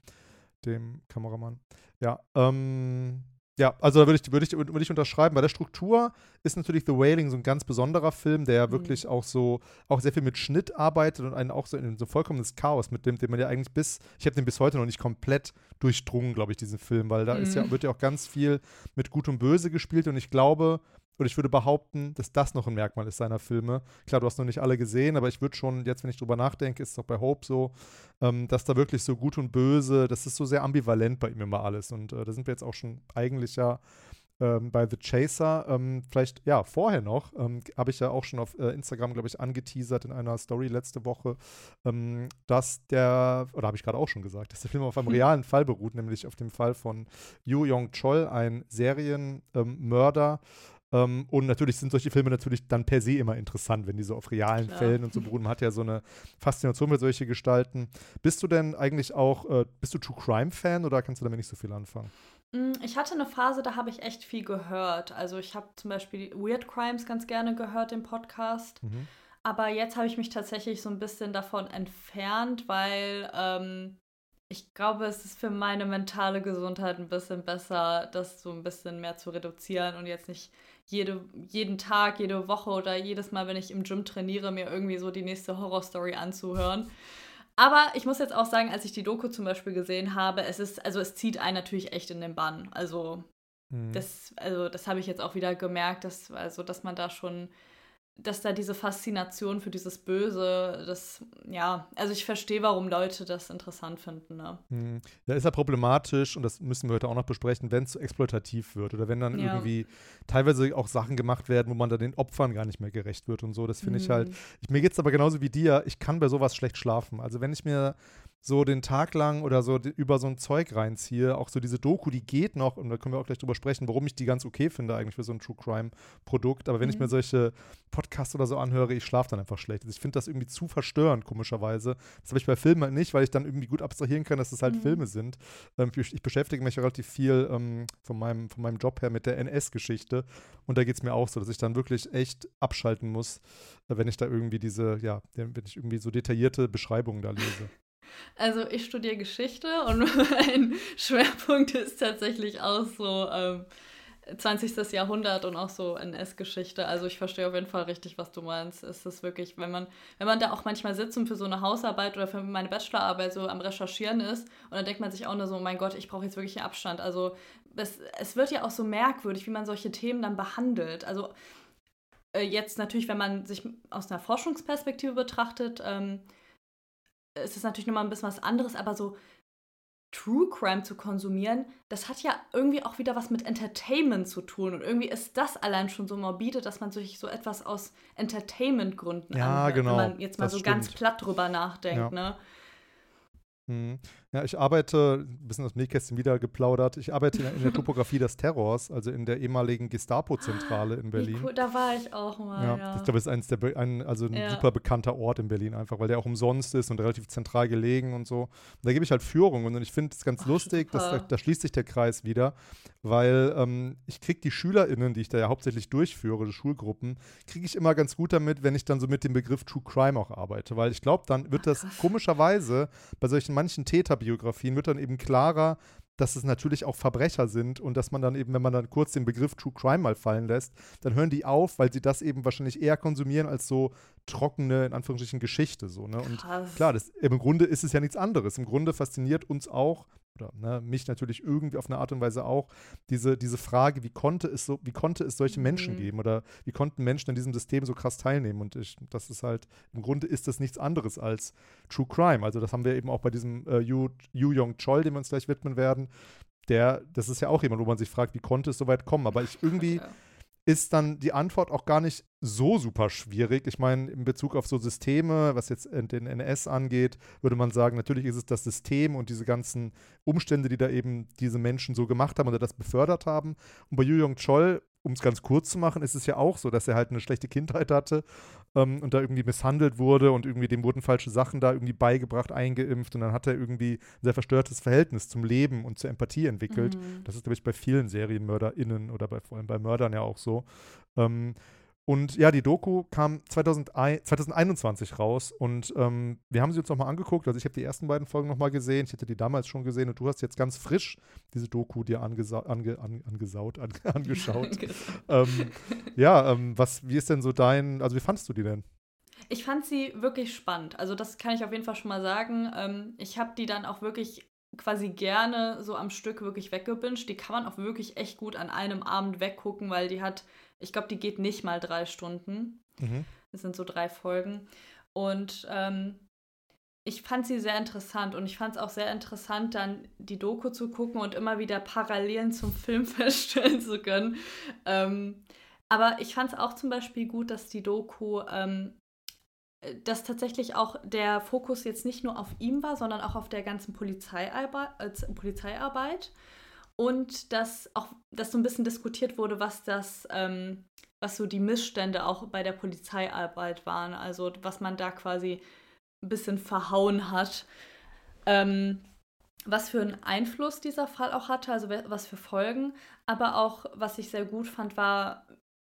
Dem Kameramann. Ja, ähm, ja, also da würde ich, würde ich, würde ich unterschreiben. Bei der Struktur ist natürlich The Wailing so ein ganz besonderer Film, der ja Mhm. wirklich auch so, auch sehr viel mit Schnitt arbeitet und einen auch so in so vollkommenes Chaos, mit dem, dem man ja eigentlich bis, ich habe den bis heute noch nicht komplett durchdrungen, glaube ich, diesen Film, weil da ist ja, Mhm. wird ja auch ganz viel mit Gut und Böse gespielt und ich glaube, oder ich würde behaupten, dass das noch ein Merkmal ist seiner Filme. Klar, du hast noch nicht alle gesehen, aber ich würde schon, jetzt, wenn ich drüber nachdenke, ist es auch bei Hope so, ähm, dass da wirklich so Gut und Böse, das ist so sehr ambivalent bei ihm immer alles. Und äh, da sind wir jetzt auch schon eigentlich ja ähm, bei The Chaser. Ähm, vielleicht, ja, vorher noch, ähm, habe ich ja auch schon auf äh, Instagram, glaube ich, angeteasert in einer Story letzte Woche, ähm, dass der, oder habe ich gerade auch schon gesagt, dass der Film auf einem Hm. realen Fall beruht, nämlich auf dem Fall von Yoo Yong-chol, ein Serienmörder. Ähm, und natürlich sind solche Filme natürlich dann per se immer interessant, wenn die so auf realen Klar. Fällen und so beruhen. Man hat ja so eine Faszination mit solchen Gestalten. Bist du denn eigentlich auch, äh, bist du True Crime Fan oder kannst du damit nicht so viel anfangen? Ich hatte eine Phase, da habe ich echt viel gehört. Also ich habe zum Beispiel Weird Crimes ganz gerne gehört, den Podcast. Mhm. Aber jetzt habe ich mich tatsächlich so ein bisschen davon entfernt, weil ähm, ich glaube, es ist für meine mentale Gesundheit ein bisschen besser, das so ein bisschen mehr zu reduzieren und jetzt nicht jede, jeden Tag, jede Woche oder jedes Mal, wenn ich im Gym trainiere, mir irgendwie so die nächste Horrorstory anzuhören. Aber ich muss jetzt auch sagen, als ich die Doku zum Beispiel gesehen habe, es ist, also es zieht einen natürlich echt in den Bann. Also Mhm. das, also das habe ich jetzt auch wieder gemerkt, dass, also, dass man da schon, dass da diese Faszination für dieses Böse, das, ja, also ich verstehe, warum Leute das interessant finden, ne? Hm. Ja, ist ja problematisch und das müssen wir heute auch noch besprechen, wenn es zu exploitativ wird oder wenn dann Ja. irgendwie teilweise auch Sachen gemacht werden, wo man dann den Opfern gar nicht mehr gerecht wird und so. Das finde ich halt, Hm. ich, mir geht es aber genauso wie dir, ich kann bei sowas schlecht schlafen. Also wenn ich mir so den Tag lang oder so die, über so ein Zeug reinziehe, auch so diese Doku, die geht noch und da können wir auch gleich drüber sprechen, warum ich die ganz okay finde eigentlich für so ein True Crime Produkt, aber wenn ich mir Mhm. solche Podcasts oder so anhöre, ich schlafe dann einfach schlecht. Also ich finde das irgendwie zu verstörend, komischerweise. Das habe ich bei Filmen halt nicht, weil ich dann irgendwie gut abstrahieren kann, dass es halt Mhm. Filme sind. Ähm, ich, ich beschäftige mich relativ viel ähm, von, meinem, von meinem Job her mit der N S-Geschichte und da geht es mir auch so, dass ich dann wirklich echt abschalten muss, äh, wenn ich da irgendwie diese, ja, wenn ich irgendwie so detaillierte Beschreibungen da lese. Also ich studiere Geschichte und mein Schwerpunkt ist tatsächlich auch so ähm, zwanzigsten. Jahrhundert und auch so N S-Geschichte. Also ich verstehe auf jeden Fall richtig, was du meinst. Es ist wirklich, wenn man, wenn man da auch manchmal sitzt und für so eine Hausarbeit oder für meine Bachelorarbeit so am Recherchieren ist und dann denkt man sich auch nur so, oh mein Gott, ich brauche jetzt wirklich einen Abstand. Also es, es wird ja auch so merkwürdig, wie man solche Themen dann behandelt. Also äh, jetzt natürlich, wenn man sich aus einer Forschungsperspektive betrachtet, ähm, ist es natürlich nochmal ein bisschen was anderes, aber so True Crime zu konsumieren, das hat ja irgendwie auch wieder was mit Entertainment zu tun. Und irgendwie ist das allein schon so morbide, dass man sich so etwas aus Entertainment-Gründen Ja, anhört, wenn genau, man jetzt mal das so ganz stimmt. platt drüber nachdenkt, Ja. ne? Mhm. Ja, ich arbeite, ein bisschen aus dem Nähkästchen wieder geplaudert, ich arbeite in der, in der Topografie des Terrors, also in der ehemaligen Gestapo-Zentrale in Wie Berlin. cool, da war ich auch mal, Ja, ich ja. glaube, es ist eins der, be- ein, also ein Ja. super bekannter Ort in Berlin einfach, weil der auch umsonst ist und relativ zentral gelegen und so. Und da gebe ich halt Führungen und ich finde es ganz Ach, lustig, dass da, super. da schließt sich der Kreis wieder, weil ähm, ich kriege die SchülerInnen, die ich da ja hauptsächlich durchführe, die Schulgruppen, kriege ich immer ganz gut damit, wenn ich dann so mit dem Begriff True Crime auch arbeite, weil ich glaube, dann wird Ach, das krass. komischerweise bei solchen manchen Täterbiografien wird dann eben klarer, dass es natürlich auch Verbrecher sind und dass man dann eben, wenn man dann kurz den Begriff True Crime mal fallen lässt, dann hören die auf, weil sie das eben wahrscheinlich eher konsumieren als so trockene, in Anführungsstrichen, Geschichte. So, ne? Und Krass. klar, das, im Grunde ist es ja nichts anderes. Im Grunde fasziniert uns auch, oder ne, mich natürlich irgendwie auf eine Art und Weise auch, diese, diese Frage, wie konnte es so, wie konnte es solche Menschen Mhm. geben oder wie konnten Menschen in diesem System so krass teilnehmen? Und ich, das ist halt, im Grunde ist das nichts anderes als True Crime. Also das haben wir eben auch bei diesem äh, Yu, Yu Yong Chol, dem wir uns gleich widmen werden. Der, das ist ja auch jemand, wo man sich fragt, wie konnte es so weit kommen? Aber ich irgendwie Ja. ist dann die Antwort auch gar nicht so super schwierig. Ich meine, in Bezug auf so Systeme, was jetzt den N S angeht, würde man sagen, natürlich ist es das System und diese ganzen Umstände, die da eben diese Menschen so gemacht haben oder das befördert haben. Und bei Yu Yong Chol, um es ganz kurz zu machen, ist es ja auch so, dass er halt eine schlechte Kindheit hatte ähm, und da irgendwie misshandelt wurde und irgendwie dem wurden falsche Sachen da irgendwie beigebracht, eingeimpft und dann hat er irgendwie ein sehr verstörtes Verhältnis zum Leben und zur Empathie entwickelt. Mhm. Das ist, glaube ich, bei vielen SerienmörderInnen oder bei, vor allem bei Mördern ja auch so. Ähm, und ja, die Doku kam zweitausendeins, zweitausendeinundzwanzig raus und ähm, wir haben sie uns nochmal angeguckt. Also ich habe die ersten beiden Folgen nochmal gesehen. Ich hätte die damals schon gesehen und du hast jetzt ganz frisch diese Doku dir angesa ange an angesaut, an angeschaut. ähm, ja, ähm, was, wie ist denn so dein, also wie fandest du die denn? Ich fand sie wirklich spannend. Also das kann ich auf jeden Fall schon mal sagen. Ähm, ich habe die dann auch wirklich quasi gerne so am Stück wirklich weggebinged. Die kann man auch wirklich echt gut an einem Abend weggucken, weil die hat, ich glaube, die geht nicht mal drei Stunden. Mhm. Das sind so drei Folgen. Und ähm, ich fand sie sehr interessant und ich fand es auch sehr interessant, dann die Doku zu gucken und immer wieder Parallelen zum Film feststellen zu können. Ähm, aber ich fand es auch zum Beispiel gut, dass die Doku ähm, dass tatsächlich auch der Fokus jetzt nicht nur auf ihm war, sondern auch auf der ganzen Polizeiarbeit, äh, Polizeiarbeit. Und dass auch dass so ein bisschen diskutiert wurde, was das, ähm, was so die Missstände auch bei der Polizeiarbeit waren. Also was man da quasi ein bisschen verhauen hat. Ähm, was für einen Einfluss dieser Fall auch hatte, also was für Folgen. Aber auch, was ich sehr gut fand, war,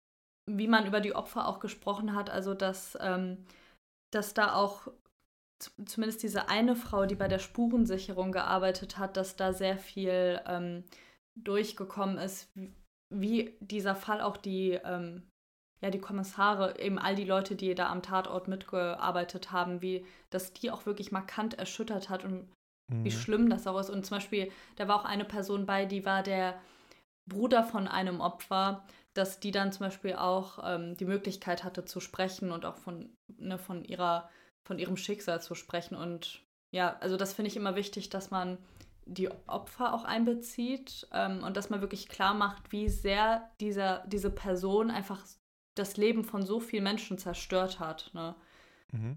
wie man über die Opfer auch gesprochen hat. Also, dass, ähm, dass da auch z- zumindest diese eine Frau, die bei der Spurensicherung gearbeitet hat, dass da sehr viel ähm, durchgekommen ist, wie, wie dieser Fall auch die, ähm, ja, die Kommissare, eben all die Leute, die da am Tatort mitgearbeitet haben, wie dass die auch wirklich markant erschüttert hat und wie Mhm. schlimm das auch ist. Und zum Beispiel, da war auch eine Person bei, die war der Bruder von einem Opfer, dass die dann zum Beispiel auch ähm, die Möglichkeit hatte zu sprechen und auch von, ne, von ihrer, von ihrem Schicksal zu sprechen. Und ja, also das finde ich immer wichtig, dass man die Opfer auch einbezieht ähm, und dass man wirklich klar macht, wie sehr dieser, diese Person einfach das Leben von so vielen Menschen zerstört hat. Ne? Mhm.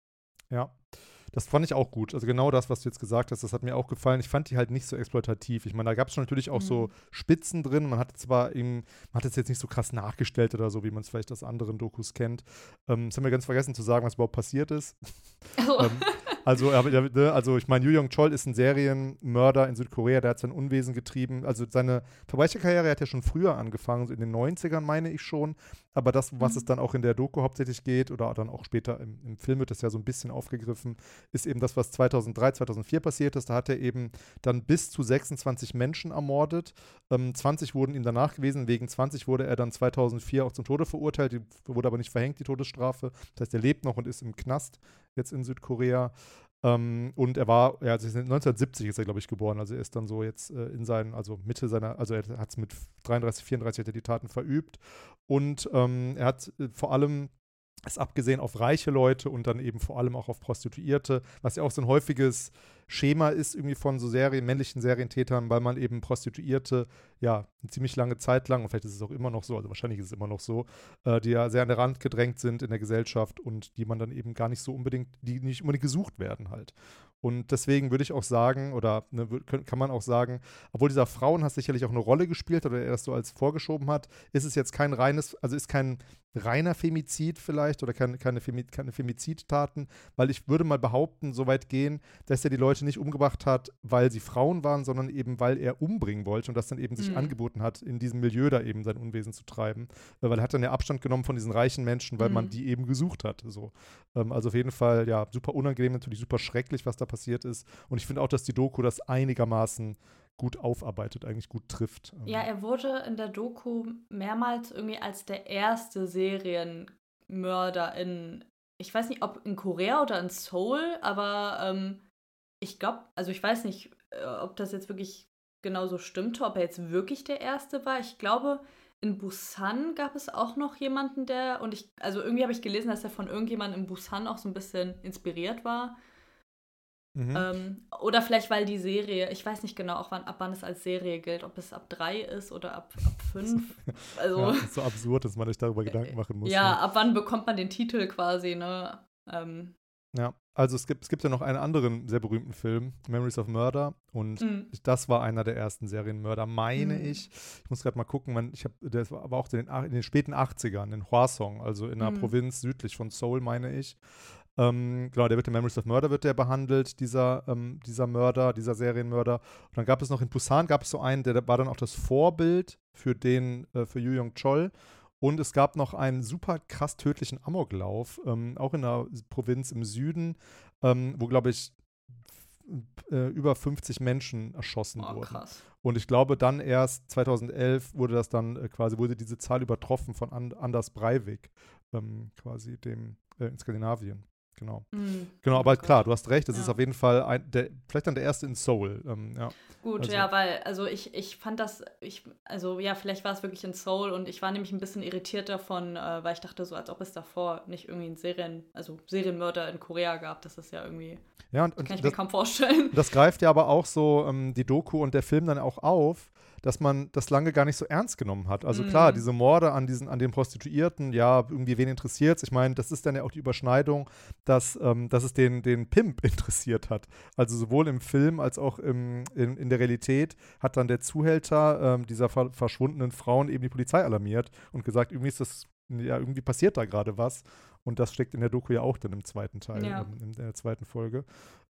Ja. Das fand ich auch gut. Also genau das, was du jetzt gesagt hast, das hat mir auch gefallen. Ich fand die halt nicht so exploitativ. Ich meine, da gab es schon natürlich auch so Mhm. Spitzen drin. Man hat zwar eben, man hat es jetzt nicht so krass nachgestellt oder so, wie man es vielleicht aus anderen Dokus kennt. Ähm, das haben wir ganz vergessen zu sagen, was überhaupt passiert ist. Also, ähm, also, aber, ja, ne, also ich meine, Yoo Young-chol ist ein Serienmörder in Südkorea, der hat sein Unwesen getrieben. Also seine Verbrecherkarriere hat ja schon früher angefangen, so in den neunzigern meine ich schon. Aber das, was es mhm. dann auch in der Doku hauptsächlich geht, oder dann auch später im, im Film wird das ja so ein bisschen aufgegriffen, ist eben das, was zweitausenddrei, zweitausendvier passiert ist. Da hat er eben dann bis zu sechsundzwanzig Menschen ermordet. Ähm, zwanzig wurden ihm danach gewesen. Wegen zwanzig wurde er dann zweitausendvier auch zum Tode verurteilt. Die wurde aber nicht verhängt, die Todesstrafe. Das heißt, er lebt noch und ist im Knast jetzt in Südkorea. Ähm, und er war, ja, also neunzehnhundertsiebzig ist er, glaube ich, geboren. Also er ist dann so jetzt äh, in seinen, also Mitte seiner, also er hat es mit dreiunddreißig, vierunddreißig hat er die Taten verübt. Und ähm, er hat äh, vor allem ist abgesehen auf reiche Leute und dann eben vor allem auch auf Prostituierte, was ja auch so ein häufiges Schema ist irgendwie von so Serien, männlichen Serientätern, weil man eben Prostituierte ja eine ziemlich lange Zeit lang, und vielleicht ist es auch immer noch so, also wahrscheinlich ist es immer noch so, äh, die ja sehr an den Rand gedrängt sind in der Gesellschaft und die man dann eben gar nicht so unbedingt, die nicht unbedingt gesucht werden halt. Und deswegen würde ich auch sagen, oder ne, kann man auch sagen, obwohl dieser Frauenhass sicherlich auch eine Rolle gespielt hat oder er das so als vorgeschoben hat, ist es jetzt kein reines, also ist kein reiner Femizid vielleicht oder keine, keine, Femi keine Femizidtaten, weil ich würde mal behaupten, so weit gehen, dass er die Leute nicht umgebracht hat, weil sie Frauen waren, sondern eben, weil er umbringen wollte und das dann eben sich Mhm. angeboten hat, in diesem Milieu da eben sein Unwesen zu treiben. Weil er hat dann ja Abstand genommen von diesen reichen Menschen, weil man Mhm. die eben gesucht hat. So. Ähm, also auf jeden Fall, ja, super unangenehm, natürlich super schrecklich, was da passiert ist. Und ich finde auch, dass die Doku das einigermaßen gut aufarbeitet, eigentlich gut trifft. Ja, Ähm, er wurde in der Doku mehrmals irgendwie als der erste Serienmörder in, ich weiß nicht, ob in Korea oder in Seoul, aber ähm, ich glaube, also ich weiß nicht, äh, ob das jetzt wirklich genauso stimmte, ob er jetzt wirklich der erste war. Ich glaube, in Busan gab es auch noch jemanden, der, und ich, also irgendwie habe ich gelesen, dass er von irgendjemandem in Busan auch so ein bisschen inspiriert war. mhm. Ähm, oder vielleicht, weil die Serie, ich weiß nicht genau, auch wann, ab wann es als Serie gilt, ob es ab drei ist oder ab, ab fünf. Ja, Also, ist so absurd, dass man sich darüber Gedanken machen muss. ja, Ne? ab wann bekommt man den Titel quasi, ne? Ähm, Ja, also es gibt, es gibt ja noch einen anderen sehr berühmten Film, Memories of Murder. Und mm, das war einer der ersten Serienmörder, meine mm, ich. Ich muss gerade mal gucken, man, ich habe, das war aber auch in den, ach- in den späten achtzigern in Hwasong, also in einer mm, Provinz südlich von Seoul, meine ich. Ähm, genau, der wird in Memories of Murder wird der behandelt, dieser, ähm, dieser Mörder, dieser Serienmörder. Und dann gab es noch in Busan, gab es so einen, der war dann auch das Vorbild für den, äh, für Yoo Young-chol. Und es gab noch einen super krass tödlichen Amoklauf, ähm, auch in einer Provinz im Süden, ähm, wo, glaube ich, f- äh, über fünfzig Menschen erschossen oh, wurden. krass. Und ich glaube, dann erst zweitausendelf wurde das dann äh, quasi, wurde diese Zahl übertroffen von An Anders Breivik, ähm, quasi dem äh, in Skandinavien. Genau. Mm, Genau, oh mein aber klar, Gott. du hast recht, das ist Ja. auf jeden Fall ein, der, vielleicht dann der erste in Seoul. Ähm, ja, Gut, also, ja, weil, also ich, ich fand das, ich, also ja, vielleicht war es wirklich in Seoul und ich war nämlich ein bisschen irritiert davon, äh, weil ich dachte so, als ob es davor nicht irgendwie einen Serien, also Serienmörder in Korea gab. Das ist ja irgendwie, ja, und, kann und ich mir das, kaum vorstellen. das greift ja aber auch so ähm, die Doku und der Film dann auch auf, dass man das lange gar nicht so ernst genommen hat. Also klar, Mm, diese Morde an diesen, an den Prostituierten, ja, irgendwie wen interessiert's? Ich meine, das ist dann ja auch die Überschneidung, dass, ähm, dass es den, den Pimp interessiert hat. Also sowohl im Film als auch im, in, in der Realität hat dann der Zuhälter ähm, dieser ver verschwundenen Frauen eben die Polizei alarmiert und gesagt, irgendwie ist das, ja, irgendwie passiert da gerade was. Und das steckt in der Doku ja auch dann im zweiten Teil, ja. ähm, in der zweiten Folge.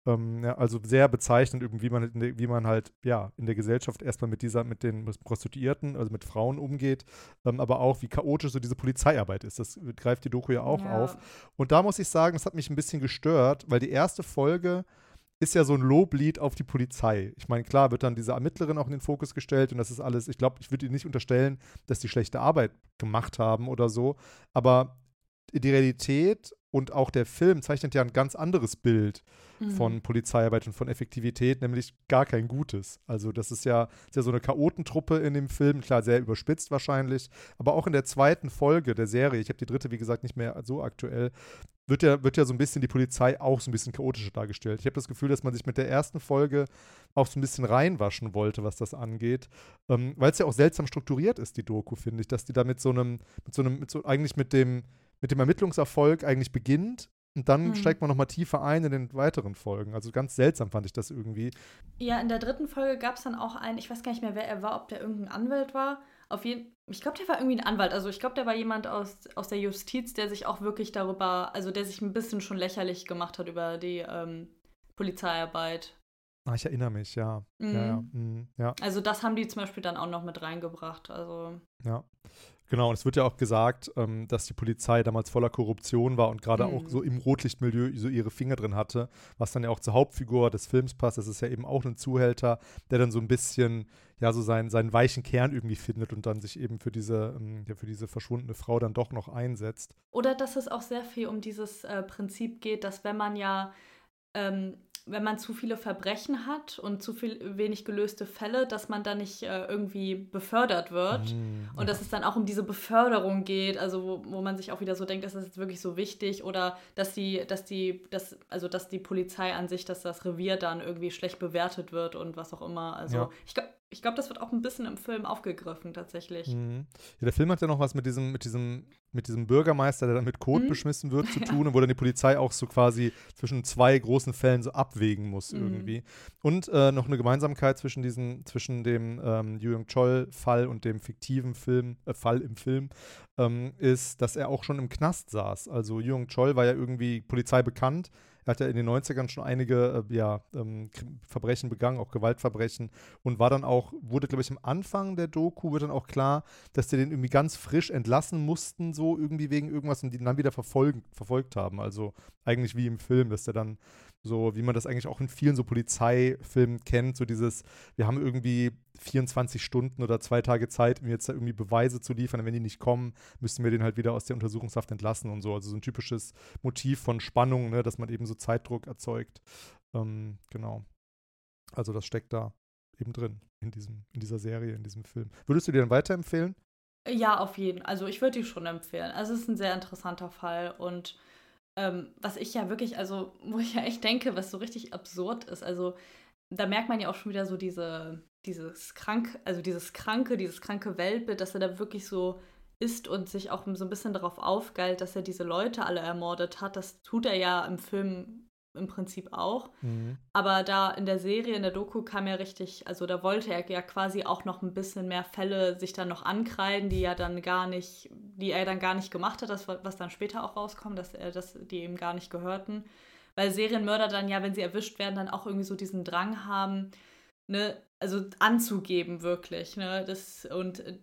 Ähm, ja, also sehr bezeichnend, irgendwie, wie man, in der, wie man halt, ja, in der Gesellschaft erstmal mit dieser, mit den Prostituierten, also mit Frauen umgeht, ähm, aber auch, wie chaotisch so diese Polizeiarbeit ist. Das greift die Doku ja auch Ja. auf. Und da muss ich sagen, das hat mich ein bisschen gestört, weil die erste Folge ist ja so ein Loblied auf die Polizei. Ich meine, klar wird dann diese Ermittlerin auch in den Fokus gestellt und das ist alles, ich glaube, ich würde ihnen nicht unterstellen, dass die schlechte Arbeit gemacht haben oder so, aber die Realität und auch der Film zeichnet ja ein ganz anderes Bild Mhm. von Polizeiarbeit und von Effektivität, nämlich gar kein gutes. Also das ist ja, ist ja so eine Chaotentruppe in dem Film, klar, sehr überspitzt wahrscheinlich, aber auch in der zweiten Folge der Serie, ich habe die dritte, wie gesagt, nicht mehr so aktuell, wird ja, wird ja so ein bisschen die Polizei auch so ein bisschen chaotischer dargestellt. Ich habe das Gefühl, dass man sich mit der ersten Folge auch so ein bisschen reinwaschen wollte, was das angeht, ähm, weil es ja auch seltsam strukturiert ist, die Doku, finde ich, dass die da mit so einem, mit so einem, mit so, eigentlich mit dem, mit dem Ermittlungserfolg eigentlich beginnt und dann Mhm. steigt man noch mal tiefer ein in den weiteren Folgen. Also ganz seltsam fand ich das irgendwie. Ja, in der dritten Folge gab es dann auch einen, ich weiß gar nicht mehr, wer er war, ob der irgendein Anwalt war. Auf jeden, ich glaube, der war irgendwie ein Anwalt. Also ich glaube, der war jemand aus, aus der Justiz, der sich auch wirklich darüber, also der sich ein bisschen schon lächerlich gemacht hat über die ähm, Polizeiarbeit. Ah, ich erinnere mich, ja. Mhm. Ja, ja, mhm, ja. Also das haben die zum Beispiel dann auch noch mit reingebracht. Also Ja, genau. Und es wird ja auch gesagt, ähm, dass die Polizei damals voller Korruption war und gerade Mhm. auch so im Rotlichtmilieu so ihre Finger drin hatte, was dann ja auch zur Hauptfigur des Films passt. Das ist ja eben auch ein Zuhälter, der dann so ein bisschen, ja, so seinen, seinen weichen Kern irgendwie findet und dann sich eben für diese, ähm, ja, für diese verschwundene Frau dann doch noch einsetzt. Oder dass es auch sehr viel um dieses äh, Prinzip geht, dass wenn man ja, ähm, wenn man zu viele Verbrechen hat und zu viel wenig gelöste Fälle, dass man dann nicht äh, irgendwie befördert wird. Mhm. Und dass es dann auch um diese Beförderung geht, also wo, wo man sich auch wieder so denkt, ist das jetzt wirklich so wichtig oder dass die, dass die, dass, also dass die Polizei an sich, dass das Revier dann irgendwie schlecht bewertet wird und was auch immer. Also Ja. ich glaube, ich glaube, das wird auch ein bisschen im Film aufgegriffen tatsächlich. Mhm. Ja, der Film hat ja noch was mit diesem, mit diesem, mit diesem Bürgermeister, der dann mit Kot Mhm. beschmissen wird, zu Ja. tun und wo dann die Polizei auch so quasi zwischen zwei großen Fällen so abwägen muss Mhm. irgendwie. Und äh, noch eine Gemeinsamkeit zwischen diesen, zwischen dem ähm, Yoo Young-chol-Fall und dem fiktiven Film, äh, Fall im Film, ähm, ist, dass er auch schon im Knast saß. Also Yoo Young-chol war ja irgendwie Polizei bekannt. Er hat ja in den neunzigern schon einige äh, ja, ähm, Verbrechen begangen, auch Gewaltverbrechen und war dann auch, wurde glaube ich am Anfang der Doku, wird dann auch klar, dass die den irgendwie ganz frisch entlassen mussten, so irgendwie wegen irgendwas und die dann wieder verfolgen, verfolgt haben. Also eigentlich wie im Film, dass der dann so, wie man das eigentlich auch in vielen so Polizeifilmen kennt, so dieses, wir haben irgendwie vierundzwanzig Stunden oder zwei Tage Zeit, um jetzt da irgendwie Beweise zu liefern. Und wenn die nicht kommen, müssen wir den halt wieder aus der Untersuchungshaft entlassen und so. Also so ein typisches Motiv von Spannung, ne, dass man eben so Zeitdruck erzeugt. Ähm, genau. Also das steckt da eben drin in diesem, in dieser Serie, in diesem Film. Würdest du dir dann weiterempfehlen? Ja, auf jeden Fall. Also ich würde die schon empfehlen. Also es ist ein sehr interessanter Fall und ähm, was ich ja wirklich, also wo ich ja echt denke, was so richtig absurd ist, also da merkt man ja auch schon wieder so diese, dieses krank, also dieses kranke, dieses kranke Weltbild, dass er da wirklich so ist und sich auch so ein bisschen darauf aufgeilt, dass er diese Leute alle ermordet hat. Das tut er ja im Film im Prinzip auch. Mhm. Aber da in der Serie, in der Doku kam ja richtig, also da wollte er ja quasi auch noch ein bisschen mehr Fälle sich dann noch ankreiden, die ja dann gar nicht, die er dann gar nicht gemacht hat, das, was dann später auch rauskommt, dass er das, die ihm gar nicht gehörten. Weil Serienmörder dann ja, wenn sie erwischt werden, dann auch irgendwie so diesen Drang haben, ne, also anzugeben wirklich, ne, das und äh,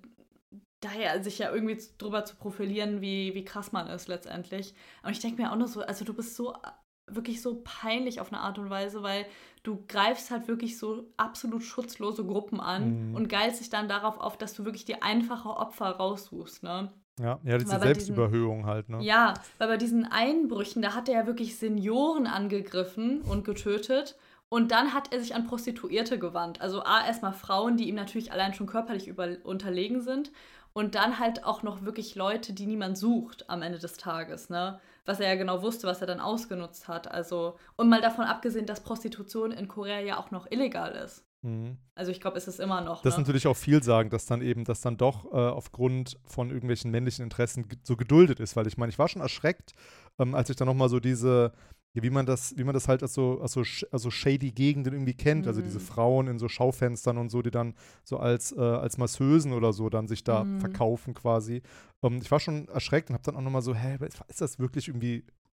daher sich ja irgendwie drüber zu profilieren, wie, wie krass man ist letztendlich. Und ich denke mir auch nur so, also du bist so wirklich so peinlich auf eine Art und Weise, weil du greifst halt wirklich so absolut schutzlose Gruppen an Mhm. und geilst dich dann darauf auf, dass du wirklich die einfache Opfer raussuchst, ne? Ja, ja, diese Weil bei diesen- Selbstüberhöhung halt, ne? Ja, weil bei diesen Einbrüchen, da hat er ja wirklich Senioren angegriffen und getötet. Und dann hat er sich an Prostituierte gewandt. Also A, erstmal Frauen, die ihm natürlich allein schon körperlich über unterlegen sind. Und dann halt auch noch wirklich Leute, die niemand sucht am Ende des Tages, ne? Was er ja genau wusste, was er dann ausgenutzt hat. Also, und mal davon abgesehen, dass Prostitution in Korea ja auch noch illegal ist. Mhm. Also ich glaube, es ist immer noch, Das ist ne? natürlich auch vielsagend, dass dann eben, dass dann doch äh, aufgrund von irgendwelchen männlichen Interessen ge- so geduldet ist, weil ich meine, ich war schon erschreckt, ähm, als ich dann nochmal so diese, ja, wie man das, wie man das halt als so, als so, sh- also shady Gegenden irgendwie kennt, also diese Mhm. Frauen in so Schaufenstern und so, die dann so als, äh, als Masseusen oder so dann sich da Mhm. verkaufen quasi. Ähm, ich war schon erschreckt und habe dann auch nochmal so, hä, ist das wirklich irgendwie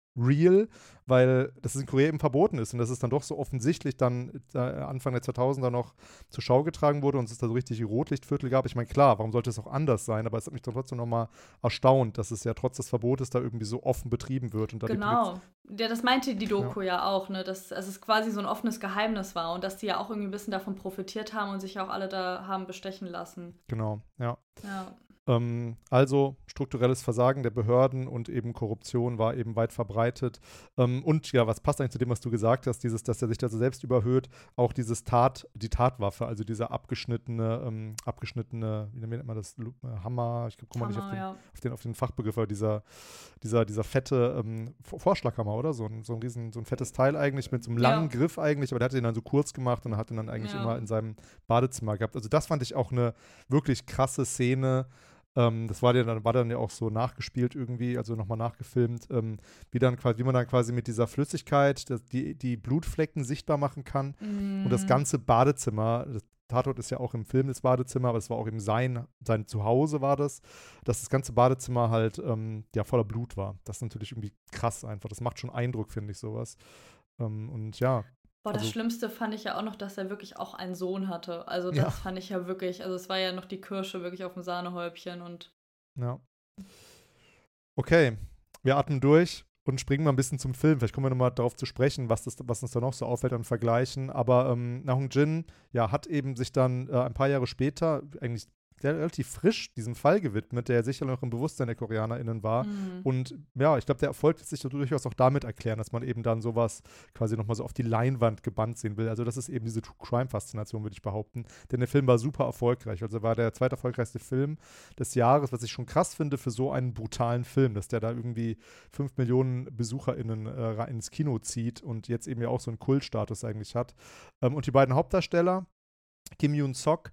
real, weil das in Korea eben verboten ist und dass es dann doch so offensichtlich dann äh, Anfang der zweitausender noch zur Schau getragen wurde und es da so richtig Rotlichtviertel gab. Ich meine, klar, warum sollte es auch anders sein, aber es hat mich dann trotzdem nochmal erstaunt, dass es ja trotz des Verbotes da irgendwie so offen betrieben wird. Und da genau, ja, das meinte die Doku ja, ja auch, ne, dass also es quasi so ein offenes Geheimnis war und dass die ja auch irgendwie ein bisschen davon profitiert haben und sich auch alle da haben bestechen lassen. Genau, ja. Ja. Ähm, also strukturelles Versagen der Behörden und eben Korruption war eben weit verbreitet. Ähm, und ja, was passt eigentlich zu dem, was du gesagt hast, dieses, dass er sich da so selbst überhöht, auch dieses Tat, die Tatwaffe, also dieser abgeschnittene, ähm, abgeschnittene, wie nennt man das, äh, Hammer, ich komme mal nicht auf den, ja. auf, den, auf den Fachbegriff, aber dieser, dieser, dieser fette ähm, Vorschlaghammer, oder? So ein, so ein riesen, so ein fettes Teil eigentlich mit so einem langen ja. Griff eigentlich, aber der hat den dann so kurz gemacht und hat den dann eigentlich ja. immer in seinem Badezimmer gehabt. Also das fand ich auch eine wirklich krasse Szene. Ähm, das war dann, war dann ja auch so nachgespielt irgendwie, also nochmal nachgefilmt, ähm, wie, dann, wie man dann quasi mit dieser Flüssigkeit das, die, die Blutflecken sichtbar machen kann mm. und das ganze Badezimmer, das Tatort ist ja auch im Film das Badezimmer, aber es war auch eben sein, sein Zuhause war das, dass das ganze Badezimmer halt ähm, ja, voller Blut war. Das ist natürlich irgendwie krass einfach, das macht schon Eindruck, finde ich, sowas. Ähm, und ja. Boah, das also, Schlimmste fand ich ja auch noch, dass er wirklich auch einen Sohn hatte. Also das ja. fand ich ja wirklich, also es war ja noch die Kirsche wirklich auf dem Sahnehäubchen und ja. Okay, wir atmen durch und springen mal ein bisschen zum Film. Vielleicht kommen wir nochmal darauf zu sprechen, was, das, was uns da noch so auffällt an Vergleichen. Aber ähm, Na Hong-jin, ja, hat eben sich dann äh, ein paar Jahre später eigentlich sehr relativ frisch diesem Fall gewidmet, der sicher noch im Bewusstsein der KoreanerInnen war. Mhm. Und ja, ich glaube, der Erfolg lässt sich durchaus auch damit erklären, dass man eben dann sowas quasi nochmal so auf die Leinwand gebannt sehen will. Also das ist eben diese True-Crime-Faszination, würde ich behaupten. Denn der Film war super erfolgreich. Also war der zweiterfolgreichste Film des Jahres, was ich schon krass finde für so einen brutalen Film, dass der da irgendwie fünf Millionen BesucherInnen äh, ins Kino zieht und jetzt eben ja auch so einen Kultstatus eigentlich hat. Ähm, und die beiden Hauptdarsteller, Kim Yoon-sok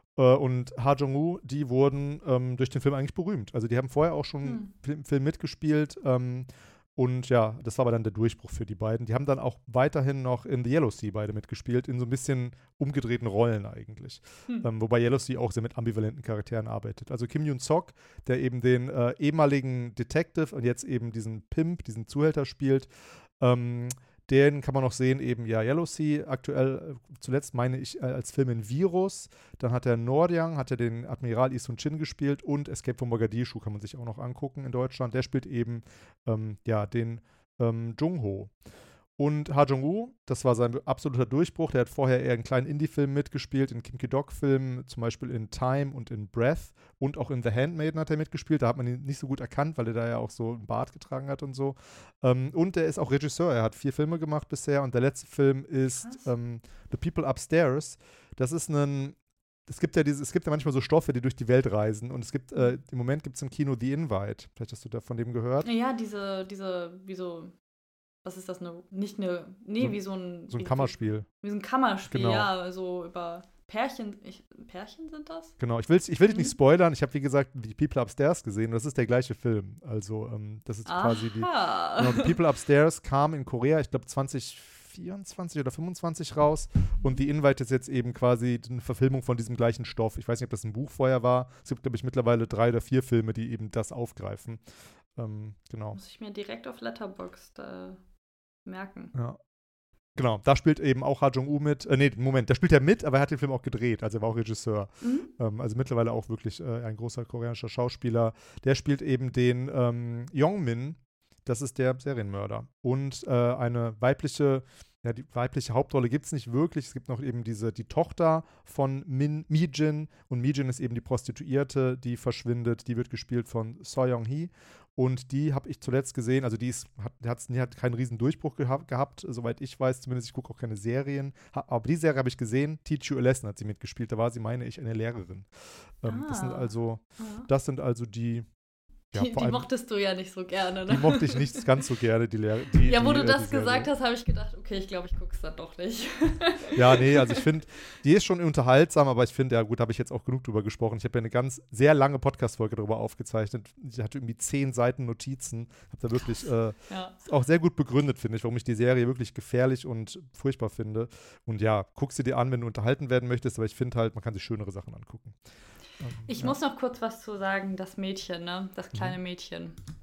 und Ha Jong-woo, die wurden ähm, durch den Film eigentlich berühmt. Also die haben vorher auch schon hm. im Film mitgespielt ähm, und ja, das war aber dann der Durchbruch für die beiden. Die haben dann auch weiterhin noch in The Yellow Sea beide mitgespielt, in so ein bisschen umgedrehten Rollen eigentlich. Hm. Ähm, wobei Yellow Sea auch sehr mit ambivalenten Charakteren arbeitet. Also Kim Yoon-sok, der eben den äh, ehemaligen Detective und jetzt eben diesen Pimp, diesen Zuhälter spielt, ähm, den kann man noch sehen, eben ja Yellow Sea, aktuell äh, zuletzt meine ich äh, als Film in Virus. Dann hat er Nordyang, hat er den Admiral Lee Sun-chin gespielt und Escape from Mogadischu kann man sich auch noch angucken in Deutschland. Der spielt eben ähm, ja den ähm, Jung-ho. Und Ha Jong-woo, das war sein absoluter Durchbruch. Der hat vorher eher in kleinen Indie-Filmen mitgespielt, in Kim Ki-dok-Filmen, zum Beispiel in Time und in Breath. Und auch in The Handmaiden hat er mitgespielt. Da hat man ihn nicht so gut erkannt, weil er da ja auch so einen Bart getragen hat und so. Ähm, und er ist auch Regisseur. Er hat vier Filme gemacht bisher. Und der letzte Film ist ähm, The People Upstairs. Das ist ein Es gibt ja diese, es gibt ja manchmal so Stoffe, die durch die Welt reisen. Und es gibt, äh, im Moment gibt es im Kino The Invite. Vielleicht hast du da von dem gehört. Ja, diese, diese, wie so. Was ist das? Eine, nicht eine, nee, so, wie so ein... So ein Kammerspiel. Wie, wie so ein Kammerspiel, genau. ja, so über Pärchen, ich, Pärchen sind das? Genau, ich, will's, ich will dich mhm. nicht spoilern, ich habe wie gesagt die People Upstairs gesehen und das ist der gleiche Film, also ähm, das ist Aha. quasi die... Genau, die People Upstairs kam in Korea, ich glaube zwanzig vierundzwanzig oder fünfundzwanzig raus und die Invite ist jetzt eben quasi eine Verfilmung von diesem gleichen Stoff. Ich weiß nicht, ob das ein Buch vorher war, es gibt glaube ich mittlerweile drei oder vier Filme, die eben das aufgreifen. Ähm, genau. Muss ich mir direkt auf Letterboxd äh merken. Ja. Genau, da spielt eben auch Ha Jong-woo mit. Äh, nee, Moment, da spielt er mit, aber er hat den Film auch gedreht, also er war auch Regisseur. Mhm. Ähm, also mittlerweile auch wirklich äh, ein großer koreanischer Schauspieler. Der spielt eben den ähm, Yong-min, das ist der Serienmörder. Und äh, eine weibliche, ja, die weibliche Hauptrolle gibt es nicht wirklich. Es gibt noch eben diese, die Tochter von Min, Mi-jin und Mi-jin ist eben die Prostituierte, die verschwindet. Die wird gespielt von So Young-hee. Und die habe ich zuletzt gesehen, also die, ist, hat, die hat keinen riesen Durchbruch geha- gehabt, soweit ich weiß, zumindest ich gucke auch keine Serien. Ha, aber die Serie habe ich gesehen, Teach You a Lesson hat sie mitgespielt, da war sie, meine ich, eine Lehrerin. Ähm, ah. Das sind also, ja. das sind also die, ja, die, die mochtest du ja nicht so gerne, ne? Die mochte ich nicht ganz so gerne, die Lehre. Die, ja, wo die, du das die gesagt hast, habe ich gedacht, okay, ich glaube, ich gucke es dann doch nicht. ja, nee, also ich finde, die ist schon unterhaltsam, aber ich finde, ja gut, habe ich jetzt auch genug drüber gesprochen. Ich habe ja eine ganz sehr lange Podcast-Folge darüber aufgezeichnet. Ich hatte irgendwie zehn Seiten Notizen. Habe da wirklich äh, ja. auch sehr gut begründet, finde ich, warum ich die Serie wirklich gefährlich und furchtbar finde. Und ja, guck sie dir an, wenn du unterhalten werden möchtest, aber ich finde halt, man kann sich schönere Sachen angucken. Ich ja. muss noch kurz was zu sagen, das Mädchen, ne? Das kleine mhm. Mädchen.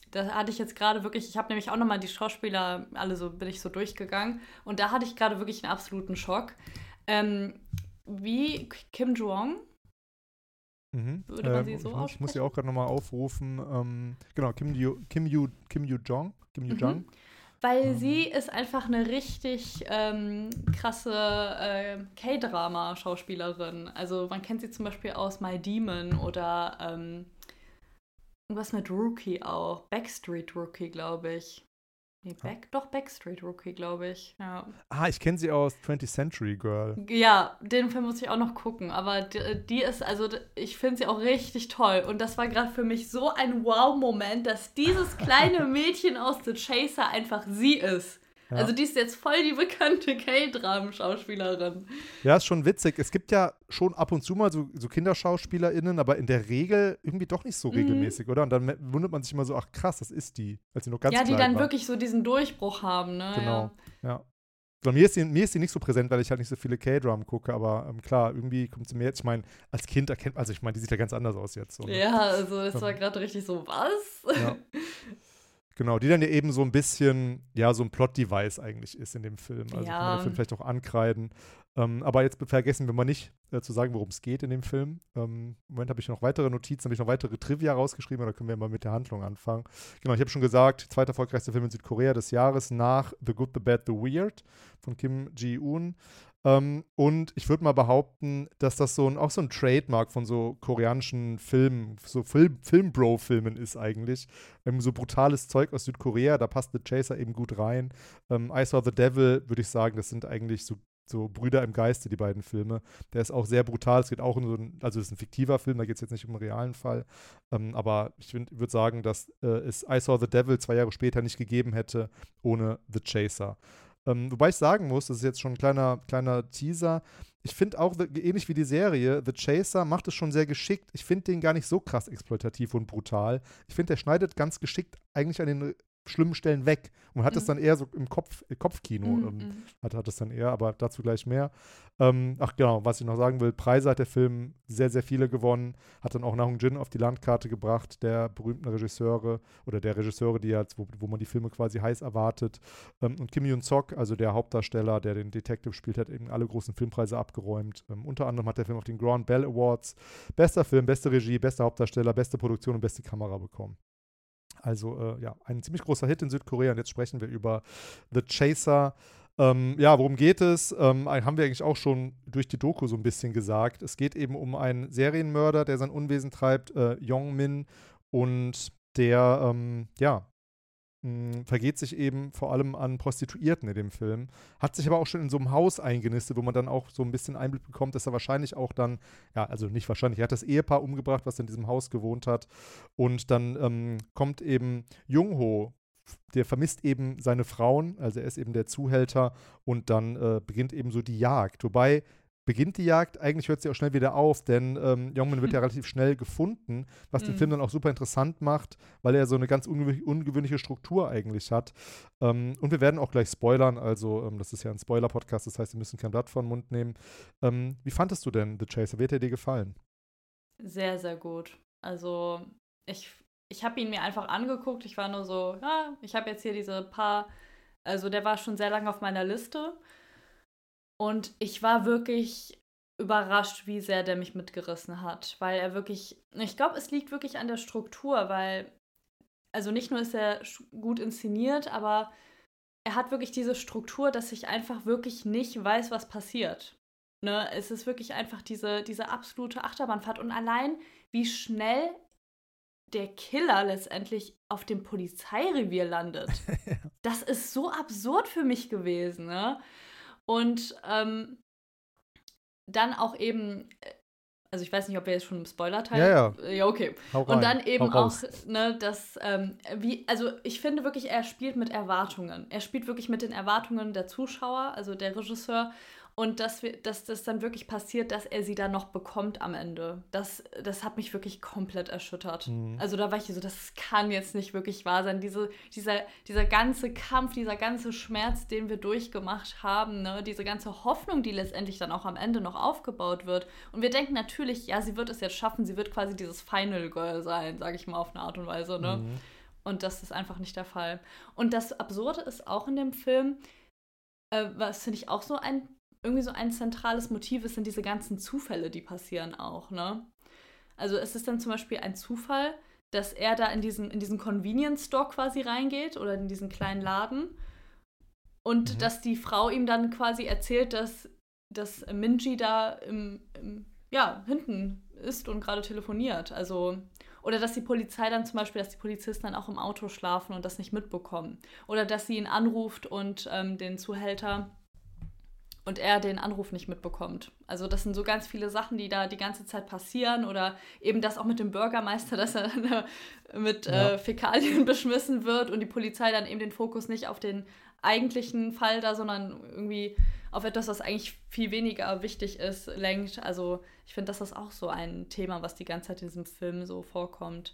da hatte ich jetzt gerade wirklich, ich habe nämlich auch nochmal die Schauspieler, alle so, bin ich so durchgegangen. Und da hatte ich gerade wirklich einen absoluten Schock. Ähm, wie Kim Jong? Mhm. Würde man Ähm, sie so ich, muss, ich muss sie aussprechen? auch gerade nochmal aufrufen. Ähm, genau, Kim Yu, Kim Yu, Kim Yu Jong. Kim Yu Jong. Mhm. Weil Ähm, sie ist einfach eine richtig ähm, krasse äh, K-Drama-Schauspielerin. Also man kennt sie zum Beispiel aus My Demon oder ähm, irgendwas mit Rookie auch. Backstreet Rookie, glaube ich. Nee, ja. Back, doch Backstreet Rookie, glaube ich. Ja. Ah, ich kenne sie aus twentieth Century Girl. Ja, den Film muss ich auch noch gucken, aber die, die ist, also d- ich finde sie auch richtig toll. Und das war gerade für mich so ein Wow-Moment, dass dieses kleine Mädchen aus The Chaser einfach sie ist. Also Ja. die ist jetzt voll die bekannte K-Dramen-Schauspielerin. Ja, ist schon witzig. Es gibt ja schon ab und zu mal so, so KinderschauspielerInnen, aber in der Regel irgendwie doch nicht so Mhm. regelmäßig, oder? Und dann me- wundert man sich immer so, ach krass, das ist die, als sie noch ganz Ja, die klein dann war. wirklich so diesen Durchbruch haben, ne? Ja. Genau, ja. Bei mir ist, sie, mir ist sie nicht so präsent, weil ich halt nicht so viele K-Drum gucke, aber ähm, klar, irgendwie kommt sie mir jetzt, ich meine, als Kind erkennt, also ich meine, die sieht ja ganz anders aus jetzt. So, ne? Ja, also es war Ähm, gerade richtig so, was? ja. Genau, die dann ja eben so ein bisschen, ja, so ein Plot-Device eigentlich ist in dem Film. Also kann man den Ja, Film vielleicht auch ankreiden. Ähm, aber jetzt vergessen wir mal nicht äh, zu sagen, worum es geht in dem Film. Ähm, Im Moment habe ich noch weitere Notizen, habe ich noch weitere Trivia rausgeschrieben, oder können wir mal mit der Handlung anfangen. Genau, ich habe schon gesagt, zweiter erfolgreichster Film in Südkorea des Jahres nach The Good, The Bad, The Weird von Kim Ji-Woon. Ähm, und ich würde mal behaupten, dass das so ein, auch so ein Trademark von so koreanischen Filmen, so Film, Film-Bro-Filmen ist eigentlich. Ähm, so brutales Zeug aus Südkorea, da passt The Chaser eben gut rein. Ähm, I Saw the Devil, würde ich sagen, das sind eigentlich so, so Brüder im Geiste, die beiden Filme. Der ist auch sehr brutal, es geht auch um so ein, also es ist ein fiktiver Film, da geht es jetzt nicht um einen realen Fall. Ähm, aber ich würde sagen, dass äh, es I Saw the Devil zwei Jahre später nicht gegeben hätte ohne The Chaser. Ähm, wobei ich sagen muss, das ist jetzt schon ein kleiner, kleiner Teaser. Ich finde auch, the- ähnlich wie die Serie, The Chaser macht es schon sehr geschickt. Ich finde den gar nicht so krass exploitativ und brutal. Ich finde, der schneidet ganz geschickt eigentlich an den schlimmen Stellen weg und hat es Mhm. dann eher so im Kopf, äh, Kopfkino, Mhm, ähm, mhm. hat, hat es dann eher, aber dazu gleich mehr. Ähm, ach genau, was ich noch sagen will, Preise hat der Film sehr, sehr viele gewonnen, hat dann auch Nahung Jin auf die Landkarte gebracht, der berühmten Regisseure oder der Regisseure, die jetzt, wo, wo man die Filme quasi heiß erwartet. Ähm, und Kim Yoon-sok, also der Hauptdarsteller, der den Detective spielt, hat eben alle großen Filmpreise abgeräumt. Ähm, unter anderem hat der Film auf den Grand Bell Awards bester Film, beste Regie, bester Hauptdarsteller, beste Produktion und beste Kamera bekommen. Also äh, ja, ein ziemlich großer Hit in Südkorea. Und jetzt sprechen wir über The Chaser. Ähm, ja, worum geht es? Ähm, haben wir eigentlich auch schon durch die Doku so ein bisschen gesagt. Es geht eben um einen Serienmörder, der sein Unwesen treibt, äh, Yong Min, und der, ähm, ja, mh, vergeht sich eben vor allem an Prostituierten in dem Film. Hat sich aber auch schon in so einem Haus eingenistet, wo man dann auch so ein bisschen Einblick bekommt, dass er wahrscheinlich auch dann, ja, also nicht wahrscheinlich, er hat das Ehepaar umgebracht, was in diesem Haus gewohnt hat. Und dann ähm, kommt eben Jung-ho, der vermisst eben seine Frauen, also er ist eben der Zuhälter, und dann äh, beginnt eben so die Jagd. Wobei beginnt die Jagd, eigentlich hört sie auch schnell wieder auf, denn ähm, Jongmin wird ja relativ schnell gefunden, was den Film Mhm. dann auch super interessant macht, weil er so eine ganz ungewö ungewöhnliche Struktur eigentlich hat. Ähm, und wir werden auch gleich spoilern, also ähm, das ist ja ein Spoiler-Podcast, das heißt, wir müssen kein Blatt vor den Mund nehmen. Ähm, wie fandest du denn The Chaser? Wie hat er dir gefallen? Sehr, sehr gut. Also ich, ich habe ihn mir einfach angeguckt. Ich war nur so, ja, ich habe jetzt hier diese paar, also der war schon sehr lange auf meiner Liste. Und ich war wirklich überrascht, wie sehr der mich mitgerissen hat. Weil er wirklich, ich glaube, es liegt wirklich an der Struktur, weil, also nicht nur ist er sch- gut inszeniert, aber er hat wirklich diese Struktur, dass ich einfach wirklich nicht weiß, was passiert. Ne? Es ist wirklich einfach diese, diese absolute Achterbahnfahrt. Und allein, wie schnell der Killer letztendlich auf dem Polizeirevier landet. Das ist so absurd für mich gewesen, ne? Und ähm, dann auch eben, äh, also ich weiß nicht, ob wir jetzt schon im Ja, Spoiler-Teil. ja, äh, Ja, okay. hau Und rein, dann hau eben auch, raus. ne, das, ähm, wie, also ich finde wirklich, er spielt mit Erwartungen. Er spielt wirklich mit den Erwartungen der Zuschauer, also der Regisseur. Und dass, wir, dass das dann wirklich passiert, dass er sie dann noch bekommt am Ende. Das, das hat mich wirklich komplett erschüttert. Mhm. Also da war ich so, das kann jetzt nicht wirklich wahr sein. Diese, dieser, dieser ganze Kampf, dieser ganze Schmerz, den wir durchgemacht haben, ne? Diese ganze Hoffnung, die letztendlich dann auch am Ende noch aufgebaut wird. Und wir denken natürlich, ja, sie wird es jetzt schaffen, sie wird quasi dieses Final Girl sein, sage ich mal auf eine Art und Weise, ne? Mhm. Und das ist einfach nicht der Fall. Und das Absurde ist auch in dem Film, äh, was finde ich auch so ein, irgendwie so ein zentrales Motiv ist, sind diese ganzen Zufälle, die passieren auch, ne? Also es ist dann zum Beispiel ein Zufall, dass er da in diesen, in diesen Convenience Store quasi reingeht oder in diesen kleinen Laden und mhm. dass die Frau ihm dann quasi erzählt, dass, dass Minji da im, im, ja, hinten ist und gerade telefoniert. Also, oder dass die Polizei dann zum Beispiel, dass die Polizisten dann auch im Auto schlafen und das nicht mitbekommen. Oder dass sie ihn anruft und ähm, den Zuhälter und er den Anruf nicht mitbekommt. Also das sind so ganz viele Sachen, die da die ganze Zeit passieren. Oder eben das auch mit dem Bürgermeister, dass er dann mit ja. äh, Fäkalien beschmissen wird und die Polizei dann eben den Fokus nicht auf den eigentlichen Fall da, sondern irgendwie auf etwas, was eigentlich viel weniger wichtig ist, lenkt. Also ich finde, das ist auch so ein Thema, was die ganze Zeit in diesem Film so vorkommt.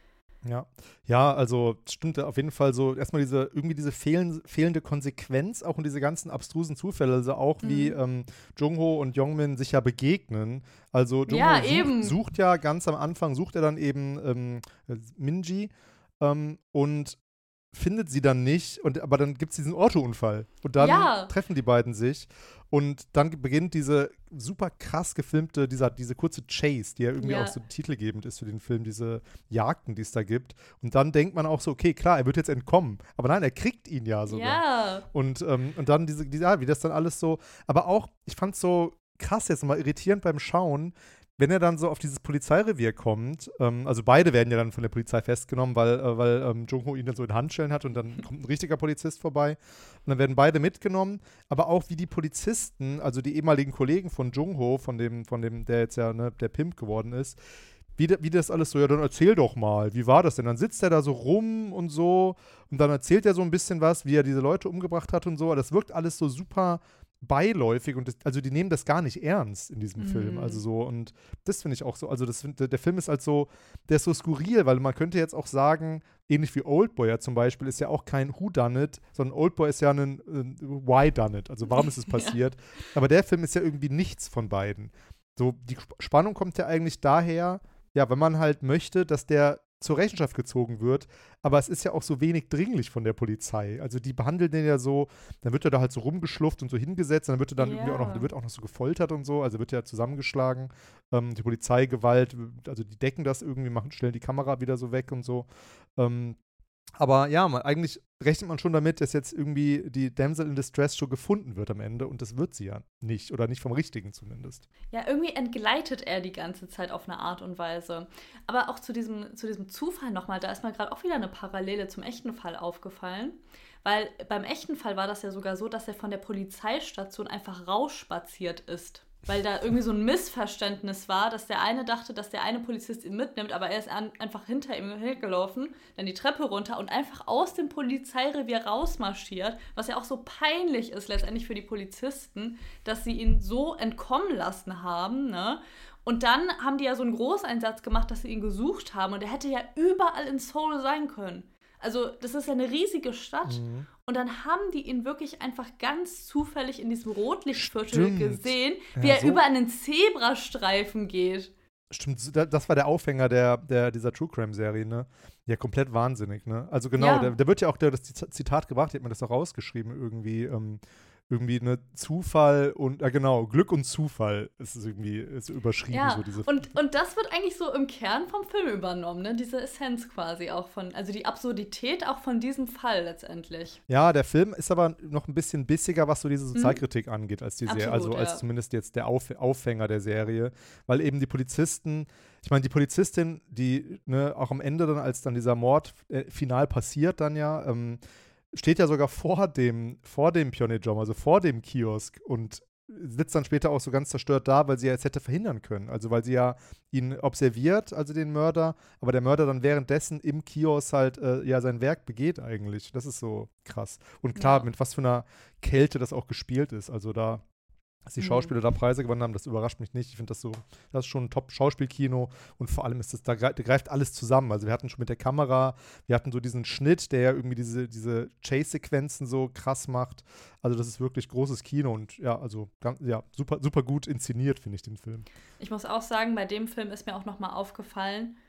Ja, ja, also stimmt auf jeden Fall so, erstmal diese, irgendwie diese fehlen, fehlende Konsequenz auch und diese ganzen abstrusen Zufälle, also auch mhm. wie ähm, Jung-ho und Yong-min sich ja begegnen. Also Jung-ho ja, sucht, sucht ja ganz am Anfang, sucht er dann eben ähm, Minji ähm, und findet sie dann nicht, und, aber dann gibt es diesen Autounfall und dann ja. treffen die beiden sich und dann beginnt diese super krass gefilmte, dieser, diese kurze Chase, die ja irgendwie ja. auch so titelgebend ist für den Film, diese Jagden, die es da gibt, und dann denkt man auch so, okay, klar, er wird jetzt entkommen, aber nein, er kriegt ihn ja sogar. Ja. Und, ähm, und dann diese, diese, ja, wie das dann alles so, aber auch, ich fand es so krass jetzt mal irritierend beim Schauen, wenn er dann so auf dieses Polizeirevier kommt, ähm, also beide werden ja dann von der Polizei festgenommen, weil, äh, weil ähm, Jung-ho ihn dann so in Handschellen hat und dann kommt ein richtiger Polizist vorbei und dann werden beide mitgenommen, aber auch wie die Polizisten, also die ehemaligen Kollegen von Jung-ho, von dem, von dem, der jetzt ja ne, der Pimp geworden ist, wie, wie das alles so, ja, dann erzähl doch mal, wie war das denn? Dann sitzt er da so rum und so und dann erzählt er so ein bisschen was, wie er diese Leute umgebracht hat und so, das wirkt alles so super beiläufig und das, also die nehmen das gar nicht ernst in diesem mm. Film, also so, und das finde ich auch so, also das find, der Film ist halt so, der ist so skurril, weil man könnte jetzt auch sagen, ähnlich wie Oldboy ja zum Beispiel, ist ja auch kein Whodunit, sondern Oldboy ist ja ein, ein Why-Done-It, also warum ist es passiert, ja. aber der Film ist ja irgendwie nichts von beiden. So, die Spannung kommt ja eigentlich daher, ja, wenn man halt möchte, dass der zur Rechenschaft gezogen wird, aber es ist ja auch so wenig dringlich von der Polizei. Also die behandeln den ja so, dann wird er da halt so rumgeschlufft und so hingesetzt, und dann wird er dann yeah. irgendwie auch noch, der wird auch noch so gefoltert und so, also wird er zusammengeschlagen. Ähm, die Polizeigewalt, also die decken das irgendwie, machen, stellen die Kamera wieder so weg und so. Ähm, aber ja, man, eigentlich rechnet man schon damit, dass jetzt irgendwie die Damsel in Distress schon gefunden wird am Ende, und das wird sie ja nicht, oder nicht vom Richtigen zumindest. Ja, irgendwie entgleitet er die ganze Zeit auf eine Art und Weise. Aber auch zu diesem, zu diesem Zufall nochmal, da ist mir gerade auch wieder eine Parallele zum echten Fall aufgefallen, weil beim echten Fall war das ja sogar so, dass er von der Polizeistation einfach rausspaziert ist. Weil da irgendwie so ein Missverständnis war, dass der eine dachte, dass der eine Polizist ihn mitnimmt, aber er ist an, einfach hinter ihm hergelaufen, dann die Treppe runter und einfach aus dem Polizeirevier rausmarschiert, was ja auch so peinlich ist letztendlich für die Polizisten, dass sie ihn so entkommen lassen haben, ne? Und dann haben die ja so einen Großeinsatz gemacht, dass sie ihn gesucht haben, und er hätte ja überall in Seoul sein können. Also das ist ja eine riesige Stadt. Mhm. Und dann haben die ihn wirklich einfach ganz zufällig in diesem Rotlichtviertel gesehen, wie ja, er so über einen Zebrastreifen geht. Stimmt, das war der Aufhänger der, der, dieser True Crime-Serie, ne? Ja, komplett wahnsinnig, ne? Also genau, ja. da, da wird ja auch der, das Zitat gebracht, die hat mir das auch rausgeschrieben, irgendwie, ähm, irgendwie ne Zufall und, ja genau, Glück und Zufall ist es irgendwie ist überschrieben. Ja, so diese und, und das wird eigentlich so im Kern vom Film übernommen, ne? Diese Essenz quasi auch von, also die Absurdität auch von diesem Fall letztendlich. Ja, der Film ist aber noch ein bisschen bissiger, was so diese Sozialkritik hm. angeht, als die Serie, also als ja. zumindest jetzt der Auf, Aufhänger der Serie, weil eben die Polizisten, ich meine, die Polizistin, die ne, auch am Ende dann, als dann dieser Mord äh, final passiert dann ja, ähm, steht ja sogar vor dem, vor dem Pyeongjong, also vor dem Kiosk, und sitzt dann später auch so ganz zerstört da, weil sie ja es hätte verhindern können. Also weil sie ja ihn observiert, also den Mörder, aber der Mörder dann währenddessen im Kiosk halt äh, ja sein Werk begeht eigentlich. Das ist so krass. Und klar, ja. mit was für einer Kälte das auch gespielt ist. Also da, dass die Schauspieler mhm. da Preise gewonnen haben, das überrascht mich nicht. Ich finde das so, das ist schon ein Top-Schauspielkino, und vor allem ist das, da greift, da greift alles zusammen. Also wir hatten schon mit der Kamera, wir hatten so diesen Schnitt, der ja irgendwie diese, diese Chase-Sequenzen so krass macht. Also das ist wirklich großes Kino, und ja, also ganz, ja, super, super gut inszeniert, finde ich den Film. Ich muss auch sagen, bei dem Film ist mir auch nochmal aufgefallen,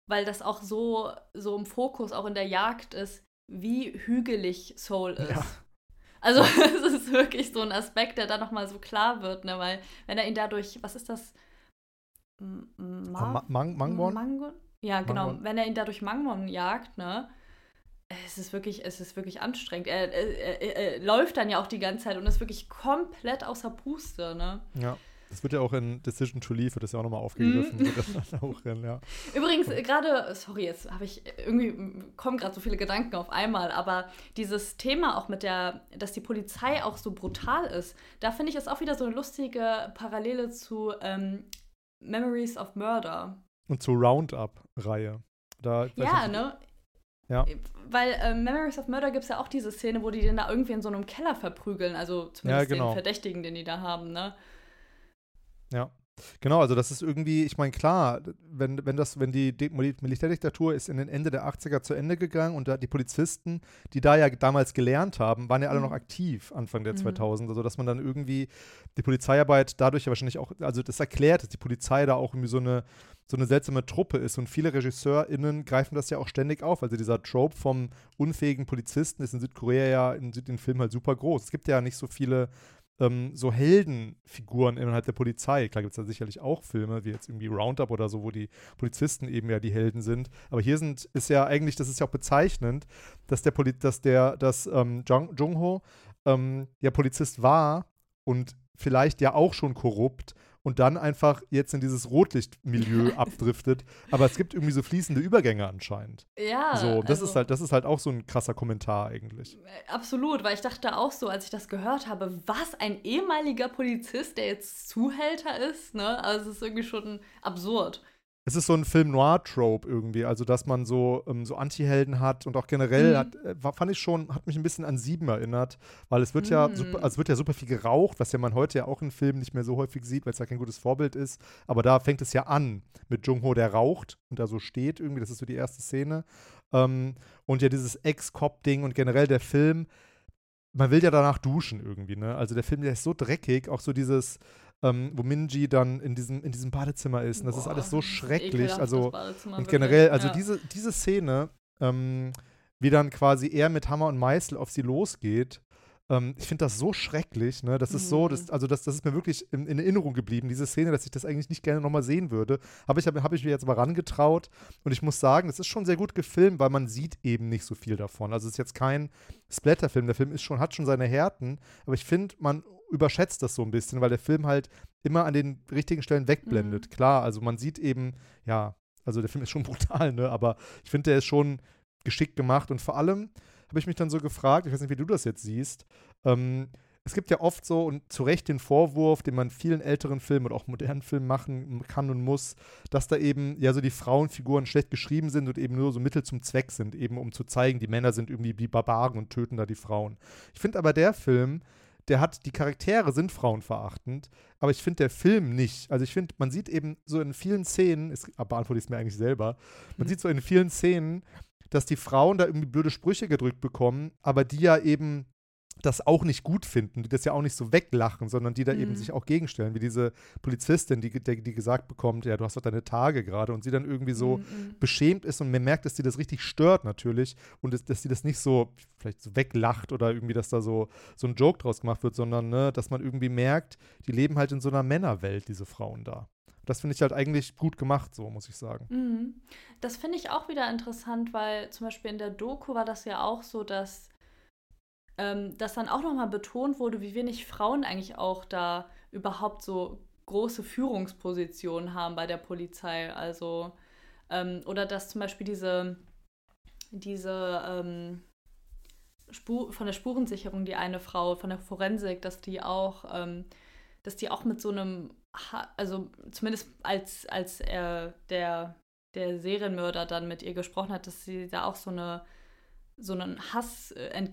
weil das auch so, so im Fokus, auch in der Jagd ist, wie hügelig Seoul ist. Ja. Also es ist wirklich so ein Aspekt, der da nochmal so klar wird, ne? Weil wenn er ihn dadurch, was ist das? Ma Mang Mangwon? Mangwon? Ja, genau. Mangwon. Wenn er ihn dadurch Mangwon jagt, ne? Es ist wirklich, es ist wirklich anstrengend. Er, er, er, er läuft dann ja auch die ganze Zeit und ist wirklich komplett außer Puste, ne? Ja. Das wird ja auch in Decision to Leave, wird das ja auch nochmal aufgegriffen. Mm. auch in, ja. Übrigens, gerade, sorry, jetzt habe ich irgendwie, kommen gerade so viele Gedanken auf einmal, aber dieses Thema auch mit der, dass die Polizei auch so brutal ist, da finde ich es auch wieder so eine lustige Parallele zu ähm, Memories of Murder. Und zur Roundup-Reihe. Da, ja, nicht, ne? Ja. Weil äh, Memories of Murder gibt es ja auch diese Szene, wo die den da irgendwie in so einem Keller verprügeln, also zumindest ja, genau. den Verdächtigen, den die da haben, ne? Ja, genau, also das ist irgendwie, ich meine, klar, wenn, wenn das, wenn die De Militärdiktatur ist in den Ende der achtziger zu Ende gegangen und da die Polizisten, die da ja damals gelernt haben, waren ja alle Mhm. noch aktiv Anfang der Mhm. zweitausend, also dass man dann irgendwie die Polizeiarbeit dadurch ja wahrscheinlich auch, also das erklärt, dass die Polizei da auch irgendwie so eine, so eine seltsame Truppe ist und viele RegisseurInnen greifen das ja auch ständig auf, also dieser Trope vom unfähigen Polizisten ist in Südkorea ja in den Filmen halt super groß. Es gibt ja nicht so viele Ähm, so Heldenfiguren innerhalb der Polizei. Klar gibt es da sicherlich auch Filme, wie jetzt irgendwie Roundup oder so, wo die Polizisten eben ja die Helden sind. Aber hier sind, ist ja eigentlich, das ist ja auch bezeichnend, dass der, Poli dass der, dass ähm, Jung, Jung-ho ähm, ja Polizist war und vielleicht ja auch schon korrupt und dann einfach jetzt in dieses Rotlichtmilieu abdriftet. Aber es gibt irgendwie so fließende Übergänge anscheinend. Ja, So, das also, ist halt, das ist halt auch so ein krasser Kommentar eigentlich. Absolut, weil ich dachte auch so, als ich das gehört habe, was, ein ehemaliger Polizist, der jetzt Zuhälter ist, ne? Also es ist irgendwie schon absurd. Es ist so ein Film-Noir-Trope irgendwie, also dass man so, ähm, so Anti-Helden hat und auch generell Mhm. hat, äh, war, fand ich schon, hat mich ein bisschen an Sieben erinnert, weil es wird Mhm. ja super, also es wird ja super viel geraucht, was ja man heute ja auch in Filmen nicht mehr so häufig sieht, weil es ja kein gutes Vorbild ist, aber da fängt es ja an mit Jung-ho, der raucht und da so steht irgendwie, das ist so die erste Szene ähm, und ja dieses Ex-Cop-Ding und generell der Film, man will ja danach duschen irgendwie, ne, also der Film, der ist so dreckig, auch so dieses Ähm, wo Minji dann in diesem, in diesem Badezimmer ist. Und das Boah, ist alles so das ist schrecklich. ekelhaft, Also, das Badezimmer, und wirklich. generell, also Ja. diese, diese Szene, ähm, wie dann quasi er mit Hammer und Meißel auf sie losgeht, ähm, ich finde das so schrecklich, ne? Das ist so, das, also das, das ist mir wirklich in, in Erinnerung geblieben, diese Szene, dass ich das eigentlich nicht gerne nochmal sehen würde. Aber ich habe hab ich mir jetzt mal rangetraut und ich muss sagen, es ist schon sehr gut gefilmt, weil man sieht eben nicht so viel davon. Also es ist jetzt kein Splatterfilm, der Film ist schon, hat schon seine Härten, aber ich finde, man überschätzt das so ein bisschen, weil der Film halt immer an den richtigen Stellen wegblendet. Mhm. Klar, also man sieht eben, ja, also der Film ist schon brutal, ne, aber ich finde, der ist schon geschickt gemacht und vor allem habe ich mich dann so gefragt, ich weiß nicht, wie du das jetzt siehst, ähm, es gibt ja oft so und zu Recht den Vorwurf, den man vielen älteren Filmen oder auch modernen Filmen machen kann und muss, dass da eben ja so die Frauenfiguren schlecht geschrieben sind und eben nur so Mittel zum Zweck sind, eben um zu zeigen, die Männer sind irgendwie die Barbaren und töten da die Frauen. Ich finde aber der Film, der hat, die Charaktere sind frauenverachtend, aber ich finde der Film nicht. Also ich finde, man sieht eben so in vielen Szenen, es beantworte ich es mir eigentlich selber, man Mhm. sieht so in vielen Szenen, dass die Frauen da irgendwie blöde Sprüche gedrückt bekommen, aber die ja eben das auch nicht gut finden, die das ja auch nicht so weglachen, sondern die da Mhm. eben sich auch gegenstellen, wie diese Polizistin, die, die, die gesagt bekommt, ja, du hast doch deine Tage gerade und sie dann irgendwie so Mhm. beschämt ist und man merkt, dass sie das richtig stört natürlich und dass, dass sie das nicht so vielleicht so weglacht oder irgendwie, dass da so, so ein Joke draus gemacht wird, sondern ne, dass man irgendwie merkt, die leben halt in so einer Männerwelt, diese Frauen da. Das finde ich halt eigentlich gut gemacht, so muss ich sagen. Mhm. Das finde ich auch wieder interessant, weil zum Beispiel in der Doku war das ja auch so, dass, ähm, dass dann auch nochmal betont wurde, wie wenig Frauen eigentlich auch da überhaupt so große Führungspositionen haben bei der Polizei. Also, ähm, oder dass zum Beispiel diese, diese ähm, Spur, von der Spurensicherung, die eine Frau, von der Forensik, dass die auch, ähm, dass die auch mit so einem, also zumindest als, als er, der, der Serienmörder dann mit ihr gesprochen hat, dass sie da auch so eine so einen Hass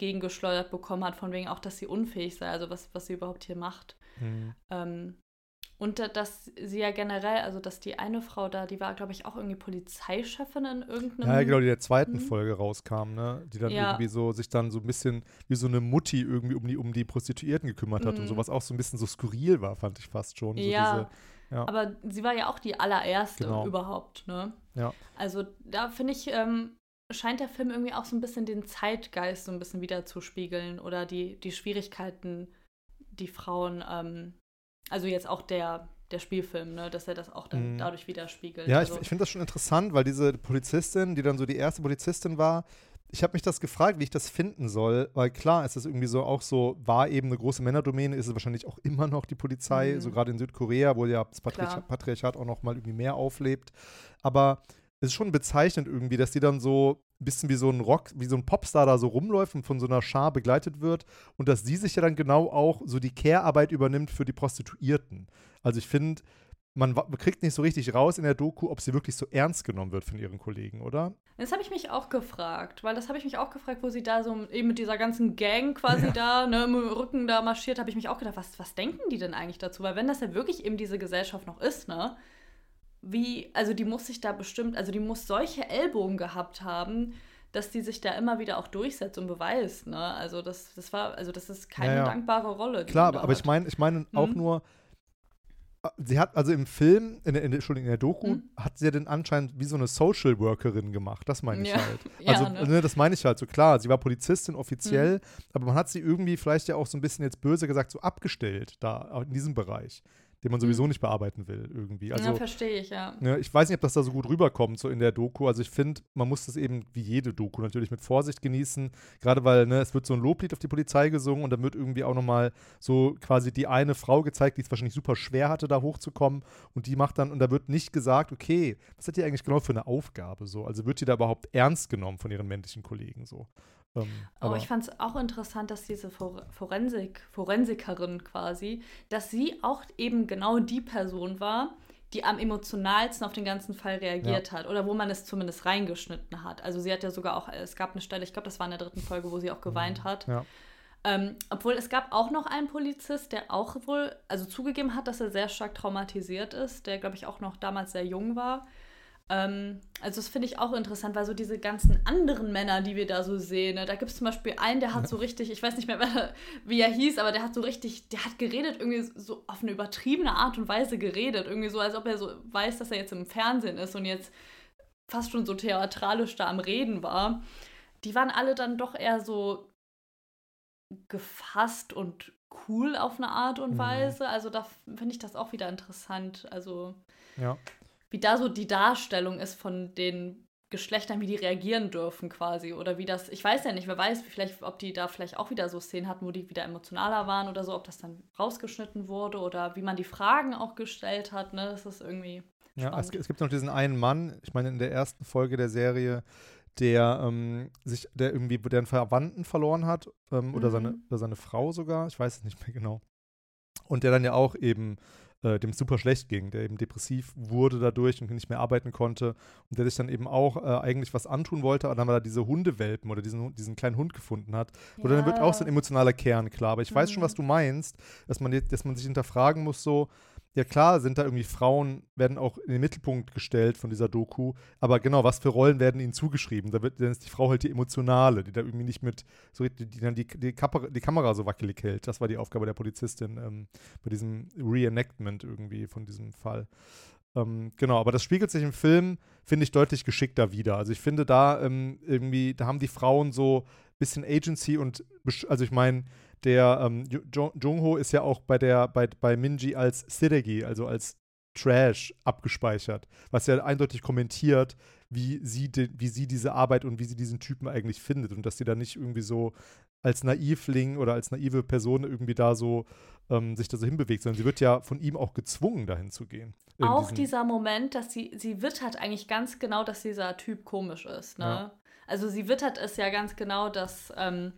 entgegengeschleudert bekommen hat, von wegen auch, dass sie unfähig sei, also was, was sie überhaupt hier macht. Mhm. Ähm, Und dass sie ja generell, also dass die eine Frau da, die war, glaube ich, auch irgendwie Polizeichefin in irgendeinem. Ja, genau, die in der zweiten hm? Folge rauskam, ne? Die dann ja. irgendwie so, sich dann so ein bisschen wie so eine Mutti irgendwie um die, um die Prostituierten gekümmert hat Mhm. und sowas auch so ein bisschen so skurril war, fand ich fast schon. So ja. diese, ja, aber sie war ja auch die allererste Genau. überhaupt, ne? Ja. Also da finde ich, ähm, scheint der Film irgendwie auch so ein bisschen den Zeitgeist so ein bisschen wiederzuspiegeln oder die, die Schwierigkeiten, die Frauen, ähm, also jetzt auch der, der Spielfilm, ne, dass er das auch dann Mhm. dadurch widerspiegelt. Ja, also, ich, ich finde das schon interessant, weil diese Polizistin, die dann so die erste Polizistin war, ich habe mich das gefragt, wie ich das finden soll, weil klar, es ist irgendwie so auch so, war eben eine große Männerdomäne, ist es wahrscheinlich auch immer noch die Polizei, Mhm. so gerade in Südkorea, wo ja das Patriarch Klar. Patriarchat auch noch mal irgendwie mehr auflebt. Aber es ist schon bezeichnend irgendwie, dass die dann so ein bisschen wie so ein Rock, wie so ein Popstar da so rumläuft und von so einer Schar begleitet wird und dass sie sich ja dann genau auch so die Care-Arbeit übernimmt für die Prostituierten. Also ich finde, man wa- kriegt nicht so richtig raus in der Doku, ob sie wirklich so ernst genommen wird von ihren Kollegen, oder? Das habe ich mich auch gefragt, weil das habe ich mich auch gefragt, wo sie da so eben mit dieser ganzen Gang quasi Ja. da, ne, im Rücken da marschiert, habe ich mich auch gedacht, was, was denken die denn eigentlich dazu? Weil wenn das ja wirklich eben diese Gesellschaft noch ist, ne, wie, also die muss sich da bestimmt, also die muss solche Ellbogen gehabt haben, dass die sich da immer wieder auch durchsetzt und beweist, ne? Also das, das war, also das ist keine Ja, ja. dankbare Rolle. Die Klar, man aber, da aber ich hat. meine, ich meine auch Mhm. nur, äh, sie hat also im Film, in der, in der, Entschuldigung, in der Doku, Mhm. hat sie ja den anscheinend wie so eine Social Workerin gemacht. Das meine ich Ja. halt. Ja, Also, ne? ne, das meine ich halt so. Klar, sie war Polizistin offiziell, aber man hat sie irgendwie vielleicht ja auch so ein bisschen jetzt böse gesagt so abgestellt da in diesem Bereich, den man sowieso Mhm. nicht bearbeiten will irgendwie. Also ja, verstehe ich, ja. Ne, ich weiß nicht, ob das da so gut rüberkommt, so in der Doku. Also ich finde, man muss das eben wie jede Doku natürlich mit Vorsicht genießen. Gerade weil, ne, es wird so ein Loblied auf die Polizei gesungen und dann wird irgendwie auch nochmal so quasi die eine Frau gezeigt, die es wahrscheinlich super schwer hatte, da hochzukommen. Und die macht dann, und da wird nicht gesagt, okay, was hat die eigentlich genau für eine Aufgabe? So? Also wird die da überhaupt ernst genommen von ihren männlichen Kollegen so? Ähm, Aber aber ich fand es auch interessant, dass diese For Forensik, Forensikerin quasi, dass sie auch eben genau die Person war, die am emotionalsten auf den ganzen Fall reagiert hat oder wo man es zumindest reingeschnitten hat. Also sie hat ja sogar auch, es gab eine Stelle, ich glaube, das war in der dritten Folge, wo sie auch geweint hat. ja. Ähm, obwohl es gab auch noch einen Polizist, der auch wohl, also zugegeben hat, dass er sehr stark traumatisiert ist, der, glaube ich, auch noch damals sehr jung war. Ähm, also das finde ich auch interessant, weil so diese ganzen anderen Männer, die wir da so sehen, ne, da gibt es zum Beispiel einen, der hat so richtig, ich weiß nicht mehr, wer, wie er hieß, aber der hat so richtig, der hat geredet, irgendwie so auf eine übertriebene Art und Weise geredet, irgendwie so, als ob er so weiß, dass er jetzt im Fernsehen ist und jetzt fast schon so theatralisch da am Reden war. Die waren alle dann doch eher so gefasst und cool auf eine Art und Mhm. Weise. Also da finde ich das auch wieder interessant. Also ja. wie da so die Darstellung ist von den Geschlechtern, wie die reagieren dürfen quasi. Oder wie das, ich weiß ja nicht, wer weiß, vielleicht, ob die da vielleicht auch wieder so Szenen hatten, wo die wieder emotionaler waren oder so, ob das dann rausgeschnitten wurde oder wie man die Fragen auch gestellt hat. Ne? Das ist irgendwie Ja, spannend. es, es gibt noch diesen einen Mann, ich meine in der ersten Folge der Serie, der ähm, sich, der irgendwie, der einen Verwandten verloren hat ähm, oder, Mhm. seine, oder seine Frau sogar, ich weiß es nicht mehr genau. Und der dann ja auch eben äh, dem es super schlecht ging, der eben depressiv wurde dadurch und nicht mehr arbeiten konnte und der sich dann eben auch äh, eigentlich was antun wollte, aber dann mal da diese Hundewelpen oder diesen, diesen kleinen Hund gefunden hat. Oder dann wird auch so ein emotionaler Kern klar. Aber ich weiß schon, Mhm. was du meinst, dass man, jetzt- dass man sich hinterfragen muss, so, ja klar, sind da irgendwie Frauen, werden auch in den Mittelpunkt gestellt von dieser Doku, aber genau, was für Rollen werden ihnen zugeschrieben? Da wird, dann ist die Frau halt die Emotionale, die da irgendwie nicht mit, so, die, die dann die, die, Kamera, die Kamera so wackelig hält. Das war die Aufgabe der Polizistin ähm, bei diesem Reenactment irgendwie von diesem Fall. Ähm, genau, aber das spiegelt sich im Film, finde ich, deutlich geschickter wieder. Also ich finde da ähm, irgendwie, da haben die Frauen so ein bisschen Agency und, besch- also ich meine, der ähm, Jo- Jung-ho ist ja auch bei der, bei, bei Minji als Siregi, also als Trash abgespeichert, was ja eindeutig kommentiert, wie sie, de, wie sie diese Arbeit und wie sie diesen Typen eigentlich findet und dass sie da nicht irgendwie so als Naivling oder als naive Person irgendwie da so ähm, sich da so hinbewegt, sondern sie wird ja von ihm auch gezwungen, dahin zu gehen. In Auch diesen- dieser Moment, dass sie, sie wittert eigentlich ganz genau, dass dieser Typ komisch ist, ne? Ja. Also sie wittert es ja ganz genau, dass, ähm,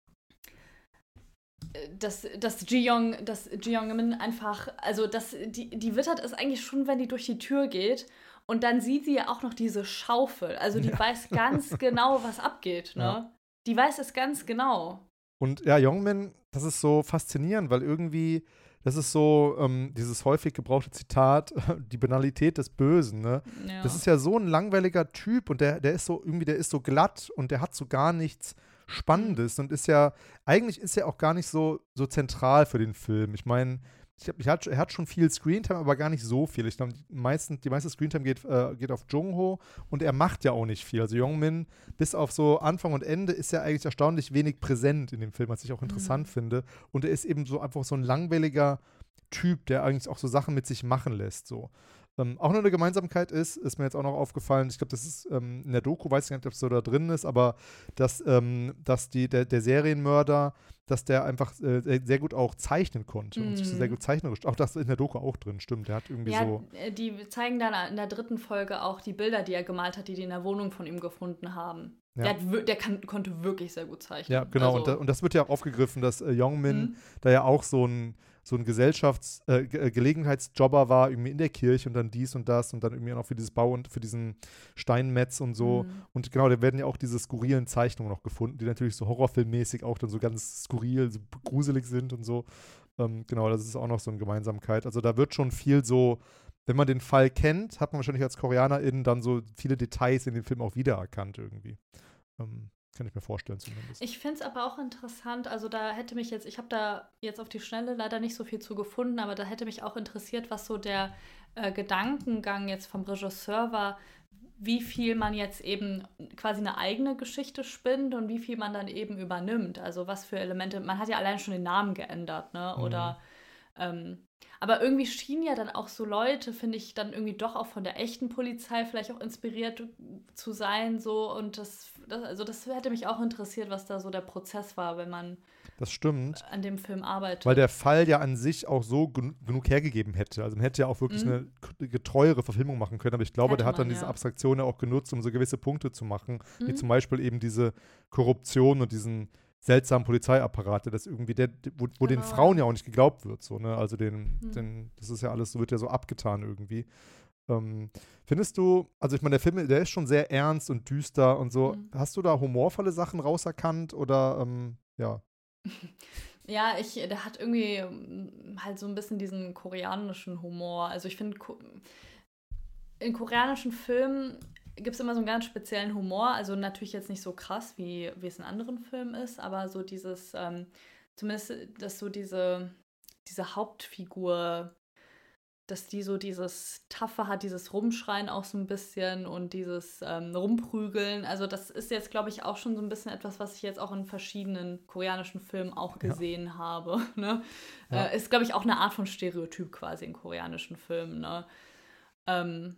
dass, dass Ji-Young, dass Ji-Young-min einfach, also dass die, die wittert es eigentlich schon, wenn die durch die Tür geht und dann sieht sie ja auch noch diese Schaufel. Also die Ja. weiß ganz genau, was abgeht, ne? Ja. Die weiß es ganz genau. Und ja, Youngmin, das ist so faszinierend, weil irgendwie das ist so ähm, dieses häufig gebrauchte Zitat, die Banalität des Bösen, ne? Ja. Das ist ja so ein langweiliger Typ und der, der ist so irgendwie, der ist so glatt und der hat so gar nichts Spannendes mhm. und ist ja, eigentlich ist er auch gar nicht so, so zentral für den Film. Ich meine, ich hab, ich hat, er hat schon viel Screentime, aber gar nicht so viel. Ich glaube, die, meisten, die meiste Screentime geht, äh, geht auf Jung-Ho und er macht ja auch nicht viel. Also Yong-Min, bis auf so Anfang und Ende, ist er eigentlich erstaunlich wenig präsent in dem Film, was ich auch interessant mhm. finde. Und er ist eben so einfach so ein langweiliger Typ, der eigentlich auch so Sachen mit sich machen lässt. So. Ähm, auch noch eine Gemeinsamkeit ist, ist mir jetzt auch noch aufgefallen, ich glaube, das ist ähm, in der Doku, weiß ich nicht, ob es so da drin ist, aber dass, ähm, dass die, der, der Serienmörder, dass der einfach äh, sehr gut auch zeichnen konnte mm. und sich so sehr gut zeichnerisch, auch das ist in der Doku auch drin, stimmt, der hat irgendwie ja, so. Die zeigen dann in der dritten Folge auch die Bilder, die er gemalt hat, die die in der Wohnung von ihm gefunden haben. Ja. Der, hat, der kann, konnte wirklich sehr gut zeichnen. Ja, genau, also, und, da, und das wird ja auch aufgegriffen, dass äh, Yong-Min mm. da ja auch so ein so ein Gesellschafts-, äh, Ge- Gelegenheitsjobber war, irgendwie in der Kirche und dann dies und das und dann irgendwie auch für dieses Bau und für diesen Steinmetz und so. Mhm. Und genau, da werden ja auch diese skurrilen Zeichnungen noch gefunden, die natürlich so horrorfilmmäßig auch dann so ganz skurril, so gruselig sind und so. Ähm, genau, das ist auch noch so eine Gemeinsamkeit. Also da wird schon viel so, wenn man den Fall kennt, hat man wahrscheinlich als KoreanerInnen dann so viele Details in dem Film auch wiedererkannt irgendwie. Ähm, Kann ich mir vorstellen zumindest. Ich finde es aber auch interessant, also da hätte mich jetzt, ich habe da jetzt auf die Schnelle leider nicht so viel zu gefunden, aber da hätte mich auch interessiert, was so der äh, Gedankengang jetzt vom Regisseur war, wie viel man jetzt eben quasi eine eigene Geschichte spinnt und wie viel man dann eben übernimmt. Also was für Elemente, man hat ja allein schon den Namen geändert, ne? Oder mhm. ähm, aber irgendwie schienen ja dann auch so Leute, finde ich, dann irgendwie doch auch von der echten Polizei vielleicht auch inspiriert zu sein, so und das, das also das hätte mich auch interessiert, was da so der Prozess war, wenn man das stimmt. an dem Film arbeitet. Weil der Fall ja an sich auch so gen- genug hergegeben hätte. Also man hätte ja auch wirklich mhm. eine getreuere Verfilmung machen können, aber ich glaube, hätte der hat dann man, diese ja. Abstraktion ja auch genutzt, um so gewisse Punkte zu machen, mhm. wie zum Beispiel eben diese Korruption und diesen seltsamen Polizeiapparate, das irgendwie der, wo, wo genau. den Frauen ja auch nicht geglaubt wird, so, ne? Also den, mhm. den, das ist ja alles, so wird ja so abgetan irgendwie. Ähm, findest du, also ich meine, der Film, der ist schon sehr ernst und düster und so. Mhm. Hast du da humorvolle Sachen rauserkannt oder ähm, ja? Ja, ich, der hat irgendwie halt so ein bisschen diesen koreanischen Humor. Also ich finde, in koreanischen Filmen gibt es immer so einen ganz speziellen Humor. Also natürlich jetzt nicht so krass, wie, wie es in anderen Filmen ist, aber so dieses, ähm, zumindest, dass so diese, diese Hauptfigur, dass die so dieses Taffe hat, dieses Rumschreien auch so ein bisschen und dieses ähm, Rumprügeln. Also das ist jetzt, glaube ich, auch schon so ein bisschen etwas, was ich jetzt auch in verschiedenen koreanischen Filmen auch gesehen ja. habe. Ne? Ja. Äh, ist, glaube ich, auch eine Art von Stereotyp quasi in koreanischen Filmen. Ne? Ähm,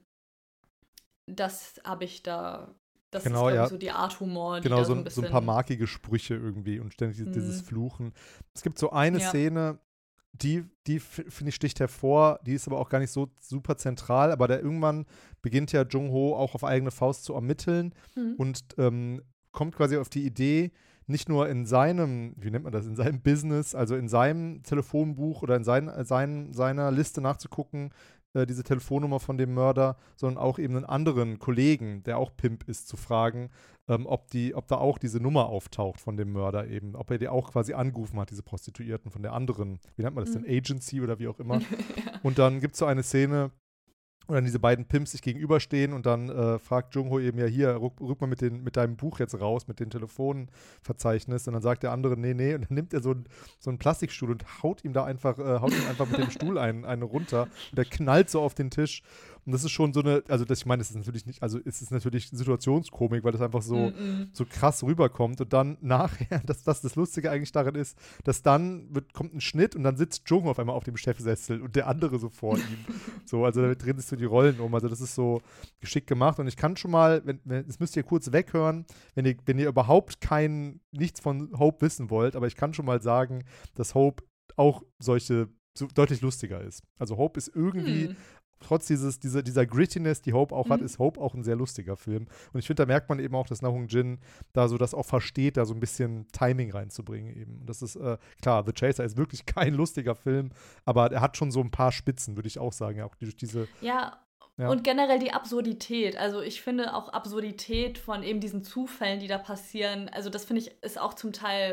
das habe ich da, das genau, ist, glaube ja. ich, so die Art Humor. Die genau, da so, so, ein bisschen so ein paar markige Sprüche irgendwie und ständig dieses, mm. dieses Fluchen. Es gibt so eine ja. Szene, die, die finde ich, sticht hervor, die ist aber auch gar nicht so super zentral, aber da irgendwann beginnt ja Jung-Ho auch auf eigene Faust zu ermitteln mhm. und ähm, kommt quasi auf die Idee, nicht nur in seinem, wie nennt man das, in seinem Business, also in seinem Telefonbuch oder in sein, sein, seiner Liste nachzugucken, äh, diese Telefonnummer von dem Mörder, sondern auch eben einen anderen Kollegen, der auch Pimp ist, zu fragen, ähm, ob, die, ob da auch diese Nummer auftaucht von dem Mörder eben, ob er die auch quasi angerufen hat, diese Prostituierten von der anderen, wie nennt man das mhm. denn, Agency oder wie auch immer. ja. Und dann gibt es so eine Szene, und dann diese beiden Pimps sich gegenüberstehen und dann äh, fragt Jung-Ho eben, ja hier, rück, rück mal mit, den, mit deinem Buch jetzt raus, mit dem Telefonverzeichnis. Und dann sagt der andere, nee, nee. Und dann nimmt er so, ein, so einen Plastikstuhl und haut ihm da einfach, äh, haut ihm einfach mit dem Stuhl einen, einen runter. Und der knallt so auf den Tisch. Und das ist schon so eine, also das, ich meine, es ist natürlich nicht, also es ist natürlich Situationskomik, weil das einfach so, mm-mm. so krass rüberkommt. Und dann nachher, dass das das Lustige eigentlich daran ist, dass dann wird, kommt ein Schnitt und dann sitzt Jung auf einmal auf dem Chefsessel und der andere so vor ihm. So, also damit drehen sich so die Rollen um. Also das ist so geschickt gemacht. Und ich kann schon mal, wenn, wenn, das müsst ihr kurz weghören, wenn ihr, wenn ihr überhaupt kein, nichts von Hope wissen wollt, aber ich kann schon mal sagen, dass Hope auch solche, so deutlich lustiger ist. Also Hope ist irgendwie hm. trotz dieses, dieser, dieser Grittiness, die Hope auch mhm. hat, ist Hope auch ein sehr lustiger Film. Und ich finde, da merkt man eben auch, dass Na Hong-jin da so das auch versteht, da so ein bisschen Timing reinzubringen eben. Und das ist, äh, klar, The Chaser ist wirklich kein lustiger Film, aber er hat schon so ein paar Spitzen, würde ich auch sagen, ja, auch durch diese ja, ja, und generell die Absurdität. Also ich finde auch Absurdität von eben diesen Zufällen, die da passieren, also das finde ich, ist auch zum Teil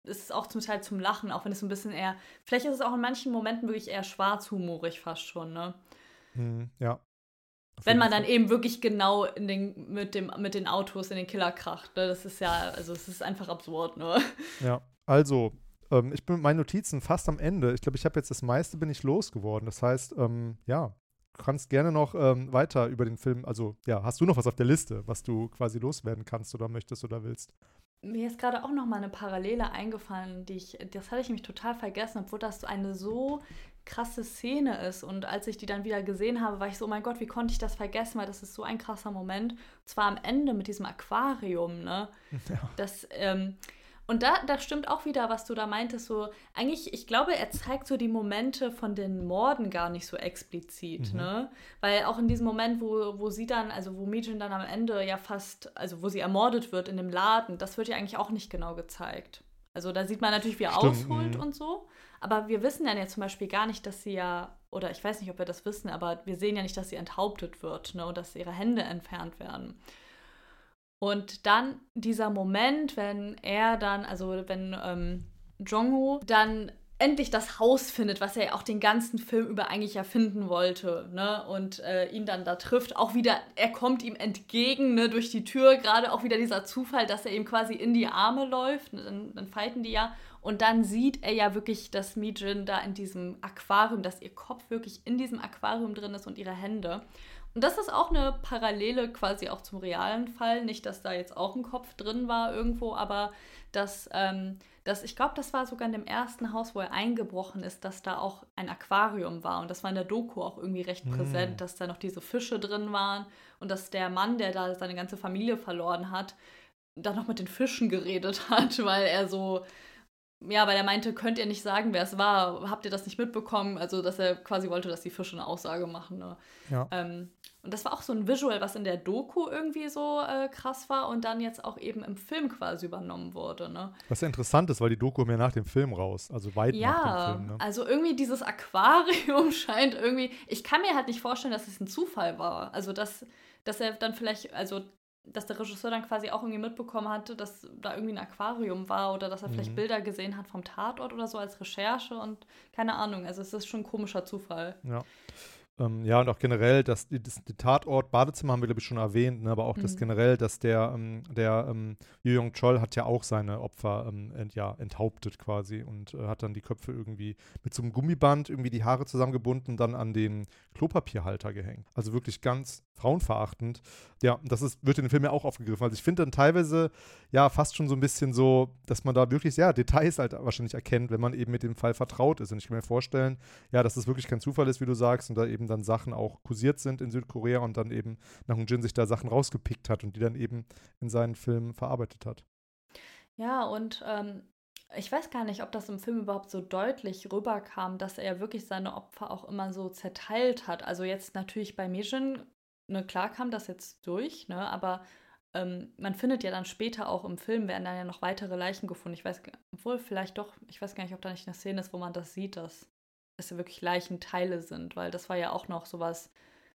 es ist auch zum Teil zum Lachen, auch wenn es so ein bisschen eher, vielleicht ist es auch in manchen Momenten wirklich eher schwarzhumorig fast schon, ne? Hm, ja. Wenn man dann eben wirklich genau in den, mit, dem, mit den Autos in den Killer kracht, ne? Das ist ja, also es ist einfach absurd, ne? Ja, also, ähm, ich bin mit meinen Notizen fast am Ende. Ich glaube, ich habe jetzt das meiste bin ich losgeworden. Das heißt, ähm, ja, du kannst gerne noch ähm, weiter über den Film, also ja, hast du noch was auf der Liste, was du quasi loswerden kannst oder möchtest oder willst? Mir ist gerade auch noch mal eine Parallele eingefallen, die ich, das hatte ich nämlich total vergessen, obwohl das so eine so krasse Szene ist. Und als ich die dann wieder gesehen habe, war ich so, oh mein Gott, wie konnte ich das vergessen? Weil das ist so ein krasser Moment. Und zwar am Ende mit diesem Aquarium, ne? Ja. Das, ähm, und da, da stimmt auch wieder, was du da meintest, so, eigentlich, ich glaube, er zeigt so die Momente von den Morden gar nicht so explizit, Mhm. ne? Weil auch in diesem Moment, wo, wo sie dann, also wo Mi-jin dann am Ende ja fast, also wo sie ermordet wird in dem Laden, das wird ja eigentlich auch nicht genau gezeigt. Also da sieht man natürlich, wie er Stimmt, ausholt mhm. und so, aber wir wissen dann ja zum Beispiel gar nicht, dass sie ja, oder ich weiß nicht, ob wir das wissen, aber wir sehen ja nicht, dass sie enthauptet wird, ne? Und dass ihre Hände entfernt werden. Und dann dieser Moment, wenn er dann, also wenn ähm, Jong-ho dann endlich das Haus findet, was er ja auch den ganzen Film über eigentlich ja finden wollte, ne? Und äh, ihn dann da trifft, auch wieder, er kommt ihm entgegen, ne, durch die Tür, gerade auch wieder dieser Zufall, dass er ihm quasi in die Arme läuft, ne, dann, dann fighten die ja. Und dann sieht er ja wirklich, dass Mi-jin da in diesem Aquarium, dass ihr Kopf wirklich in diesem Aquarium drin ist und ihre Hände. Und das ist auch eine Parallele quasi auch zum realen Fall. Nicht, dass da jetzt auch ein Kopf drin war irgendwo, aber dass, ähm, dass ich glaube, das war sogar in dem ersten Haus, wo er eingebrochen ist, dass da auch ein Aquarium war. Und das war in der Doku auch irgendwie recht Mm. präsent, dass da noch diese Fische drin waren und dass der Mann, der da seine ganze Familie verloren hat, da noch mit den Fischen geredet hat, weil er so, ja, weil er meinte, könnt ihr nicht sagen, wer es war? Habt ihr das nicht mitbekommen? Also, dass er quasi wollte, dass die Fische eine Aussage machen. Ne? Ja. Ähm, und das war auch so ein Visual, was in der Doku irgendwie so äh, krass war und dann jetzt auch eben im Film quasi übernommen wurde. Ne? Was ja interessant ist, weil die Doku kommt ja nach dem Film raus, also weit nach dem Ja, Film. Ne? also irgendwie dieses Aquarium scheint irgendwie, ich kann mir halt nicht vorstellen, dass es ein Zufall war. Also, dass, dass er dann vielleicht, also dass der Regisseur dann quasi auch irgendwie mitbekommen hatte, dass da irgendwie ein Aquarium war oder dass er vielleicht Mhm. Bilder gesehen hat vom Tatort oder so als Recherche und keine Ahnung. Also es ist schon ein komischer Zufall. Ja. Ähm, ja, und auch generell, dass die, das, die Tatort, Badezimmer haben wir, glaube ich, schon erwähnt, ne, aber auch das Mhm. generell, dass der, ähm, der ähm, Yoo Young-chol hat ja auch seine Opfer ähm, ent, ja, enthauptet quasi und äh, hat dann die Köpfe irgendwie mit so einem Gummiband irgendwie die Haare zusammengebunden und dann an den Klopapierhalter gehängt. Also wirklich ganz frauenverachtend. Ja, das ist, wird in dem Film ja auch aufgegriffen. Also ich finde dann teilweise ja fast schon so ein bisschen so, dass man da wirklich sehr Details halt wahrscheinlich erkennt, wenn man eben mit dem Fall vertraut ist. Und ich kann mir vorstellen, ja, dass das wirklich kein Zufall ist, wie du sagst, und da eben dann Sachen auch kursiert sind in Südkorea und dann eben Nahum Jin sich da Sachen rausgepickt hat und die dann eben in seinen Filmen verarbeitet hat. Ja, und ähm, ich weiß gar nicht, ob das im Film überhaupt so deutlich rüberkam, dass er wirklich seine Opfer auch immer so zerteilt hat. Also jetzt natürlich bei Mi-jin, ne, klar kam das jetzt durch, ne, aber ähm, man findet ja dann später auch im Film, werden dann ja noch weitere Leichen gefunden. Ich weiß, obwohl vielleicht doch, ich weiß gar nicht, ob da nicht eine Szene ist, wo man das sieht, dass es ja wirklich Leichenteile sind, weil das war ja auch noch sowas,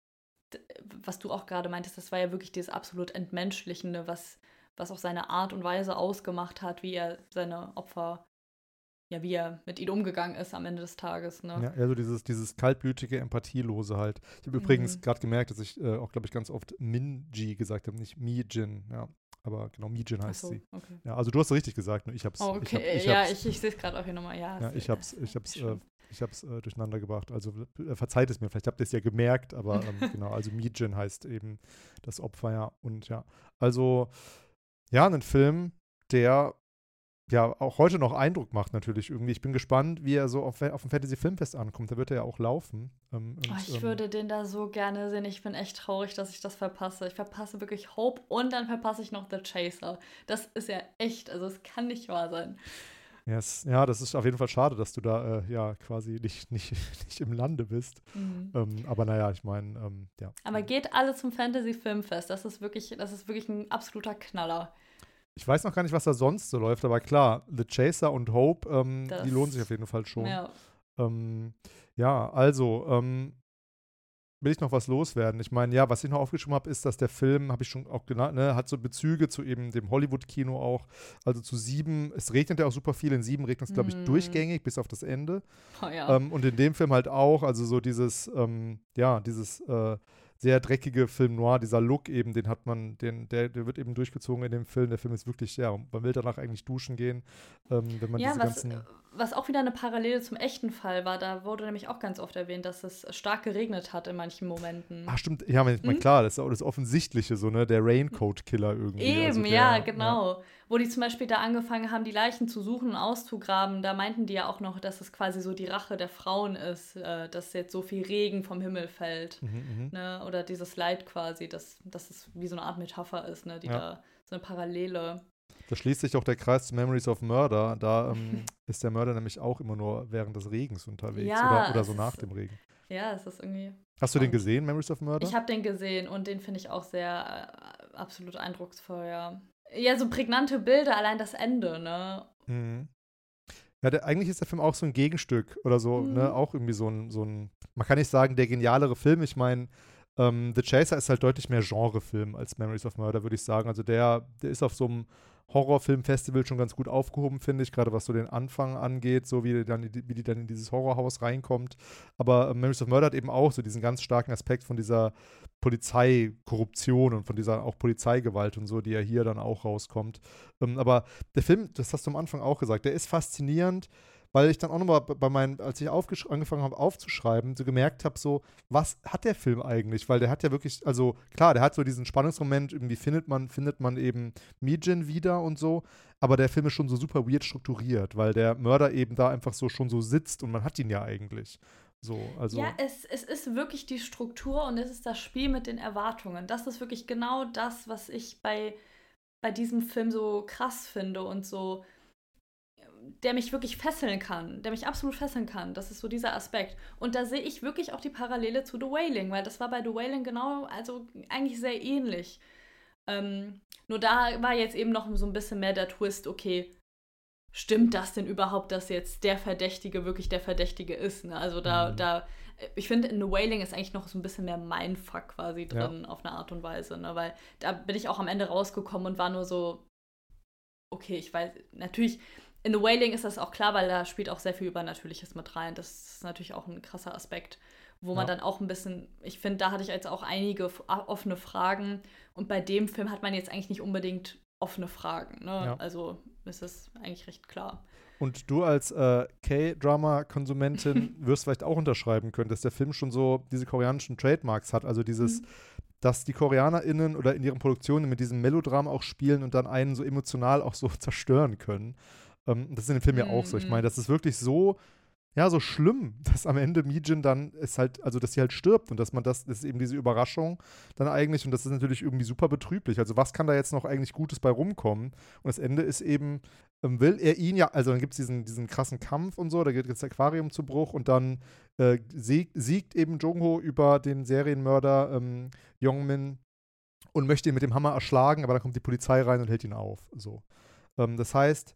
d- was du auch gerade meintest, das war ja wirklich dieses absolut Entmenschlichende, was, was auch seine Art und Weise ausgemacht hat, wie er seine Opfer, ja, wie er mit ihnen umgegangen ist am Ende des Tages, ne? Ja, also dieses, dieses kaltblütige, empathielose halt. Ich habe Mhm. übrigens gerade gemerkt, dass ich äh, auch, glaube ich, ganz oft Min-ji gesagt habe, nicht Mi-jin, ja. Aber genau, Mi-jin Ach heißt so, sie. okay. Ja, also du hast es richtig gesagt, nur ich hab's, Oh, ich hab, okay, ich ja, hab's, ich, ich sehe es gerade auch hier nochmal. Ja, ja, es- ich hab's, es- ich hab's, ist äh, schon- ich hab's äh, durcheinander gebracht. Also äh, verzeiht es mir, vielleicht habt ihr es ja gemerkt, aber ähm, genau, also Mi-jin heißt eben das Opfer, ja. Und ja, also ja, ein Film, der ja auch heute noch Eindruck macht natürlich irgendwie. Ich bin gespannt, wie er so auf, auf dem Fantasy-Filmfest ankommt. Da wird er ja auch laufen. Ähm, und, Oh, ich ähm, würde den da so gerne sehen. Ich bin echt traurig, dass ich das verpasse. Ich verpasse wirklich Hope und dann verpasse ich noch The Chaser. Das ist ja echt, also es kann nicht wahr sein. yes. Ja, das ist auf jeden Fall schade, dass du da äh, ja quasi nicht, nicht, nicht im Lande bist. Mhm. Ähm, aber naja, ich meine, ähm, ja. Aber geht alle zum Fantasy Filmfest. Das ist wirklich, das ist wirklich ein absoluter Knaller. Ich weiß noch gar nicht, was da sonst so läuft, aber klar, The Chaser und Hope, ähm, Das- die lohnen sich auf jeden Fall schon. Ja. Ähm, ja, also, ähm, will ich noch was loswerden. Ich meine, ja, was ich noch aufgeschrieben habe, ist, dass der Film, habe ich schon auch genannt, ne, hat so Bezüge zu eben dem Hollywood-Kino auch. Also zu Sieben, es regnet ja auch super viel. In Sieben regnet es, glaube ich, Mm. durchgängig bis auf das Ende. Oh, ja. Ähm, und in dem Film halt auch, also so dieses, ähm, ja, dieses äh, sehr dreckige Film Noir, dieser Look eben, den hat man, den, der, der wird eben durchgezogen in dem Film. Der Film ist wirklich, ja, man will danach eigentlich duschen gehen, ähm, wenn man Ja, diese was, ganzen. was auch wieder eine Parallele zum echten Fall war, da wurde nämlich auch ganz oft erwähnt, dass es stark geregnet hat in manchen Momenten. Ach stimmt, ja, ich meine, Hm? klar, das ist auch das Offensichtliche, so, ne, der Raincoat-Killer irgendwie. Eben, also der, ja, genau. Wo die zum Beispiel da angefangen haben, die Leichen zu suchen und auszugraben, da meinten die ja auch noch, dass es quasi so die Rache der Frauen ist, äh, dass jetzt so viel Regen vom Himmel fällt. Mhm, mhm. Ne? Oder dieses Leid quasi, dass, dass es wie so eine Art Metapher ist, ne? Die Ja. da so eine Parallele. Da schließt sich auch der Kreis zu Memories of Murder. Da ähm, ist der Mörder nämlich auch immer nur während des Regens unterwegs. Ja, oder oder es so nach ist- dem Regen. Ja, es ist irgendwie. Hast du den Und gesehen, Memories of Murder? Ich habe den gesehen und den finde ich auch sehr äh, absolut eindrucksvoll, ja. Ja, so prägnante Bilder, allein das Ende, ne? Mhm. Ja, der, eigentlich ist der Film auch so ein Gegenstück oder so, Mhm. ne, auch irgendwie so ein, so ein, man kann nicht sagen, der genialere Film. Ich meine, ähm, The Chaser ist halt deutlich mehr Genrefilm als Memories of Murder, würde ich sagen. Also der, der ist auf so einem Horrorfilmfestival schon ganz gut aufgehoben, finde ich, gerade was so den Anfang angeht, so wie die dann, wie die dann in dieses Horrorhaus reinkommt. Aber äh, Memories of Murder hat eben auch so diesen ganz starken Aspekt von dieser Polizeikorruption und von dieser auch Polizeigewalt und so, die ja hier dann auch rauskommt. Ähm, aber der Film, das hast du am Anfang auch gesagt, der ist faszinierend, weil ich dann auch nochmal bei meinen, als ich angefangen habe aufzuschreiben, so gemerkt habe, so, was hat der Film eigentlich? Weil der hat ja wirklich, also klar, der hat so diesen Spannungsmoment, irgendwie findet man, findet man eben Mi-Jin wieder und so, aber der Film ist schon so super weird strukturiert, weil der Mörder eben da einfach so schon so sitzt und man hat ihn ja eigentlich. So, also. Ja, es, es ist wirklich die Struktur und es ist das Spiel mit den Erwartungen. Das ist wirklich genau das, was ich bei, bei diesem Film so krass finde und so, der mich wirklich fesseln kann, der mich absolut fesseln kann. Das ist so dieser Aspekt. Und da sehe ich wirklich auch die Parallele zu The Wailing, weil das war bei The Wailing genau, also eigentlich sehr ähnlich. Ähm, nur da war jetzt eben noch so ein bisschen mehr der Twist, okay, stimmt das denn überhaupt, dass jetzt der Verdächtige wirklich der Verdächtige ist? Ne? Also da, Mhm. da, ich finde, in The Wailing ist eigentlich noch so ein bisschen mehr Mindfuck quasi drin, ja. Auf eine Art und Weise, ne? Weil da bin ich auch am Ende rausgekommen und war nur so, okay, ich weiß, natürlich, in The Wailing ist das auch klar, weil da spielt auch sehr viel Übernatürliches mit rein. Das ist natürlich auch ein krasser Aspekt, wo man ja. dann auch ein bisschen, ich finde, da hatte ich jetzt auch einige offene Fragen und bei dem Film hat man jetzt eigentlich nicht unbedingt offene Fragen, ne? Ja. Also ist das eigentlich recht klar. Und du als äh, K-Drama-Konsumentin wirst vielleicht auch unterschreiben können, dass der Film schon so diese koreanischen Trademarks hat, also dieses, mhm. dass die KoreanerInnen oder in ihren Produktionen mit diesem Melodram auch spielen und dann einen so emotional auch so zerstören können. Ähm, das ist in dem Film mhm. ja auch so. Ich meine, das ist wirklich so, ja, so schlimm, dass am Ende Mi-Jin dann ist halt, also dass sie halt stirbt und dass man das, das ist eben diese Überraschung dann eigentlich und das ist natürlich irgendwie super betrüblich. Also was kann da jetzt noch eigentlich Gutes bei rumkommen? Und das Ende ist eben, ähm, will er ihn ja, also dann gibt es diesen, diesen krassen Kampf und so, da geht das Aquarium zu Bruch und dann äh, siegt, siegt eben Jong-ho über den Serienmörder ähm, Yong-min und möchte ihn mit dem Hammer erschlagen, aber dann kommt die Polizei rein und hält ihn auf. So. Ähm, das heißt,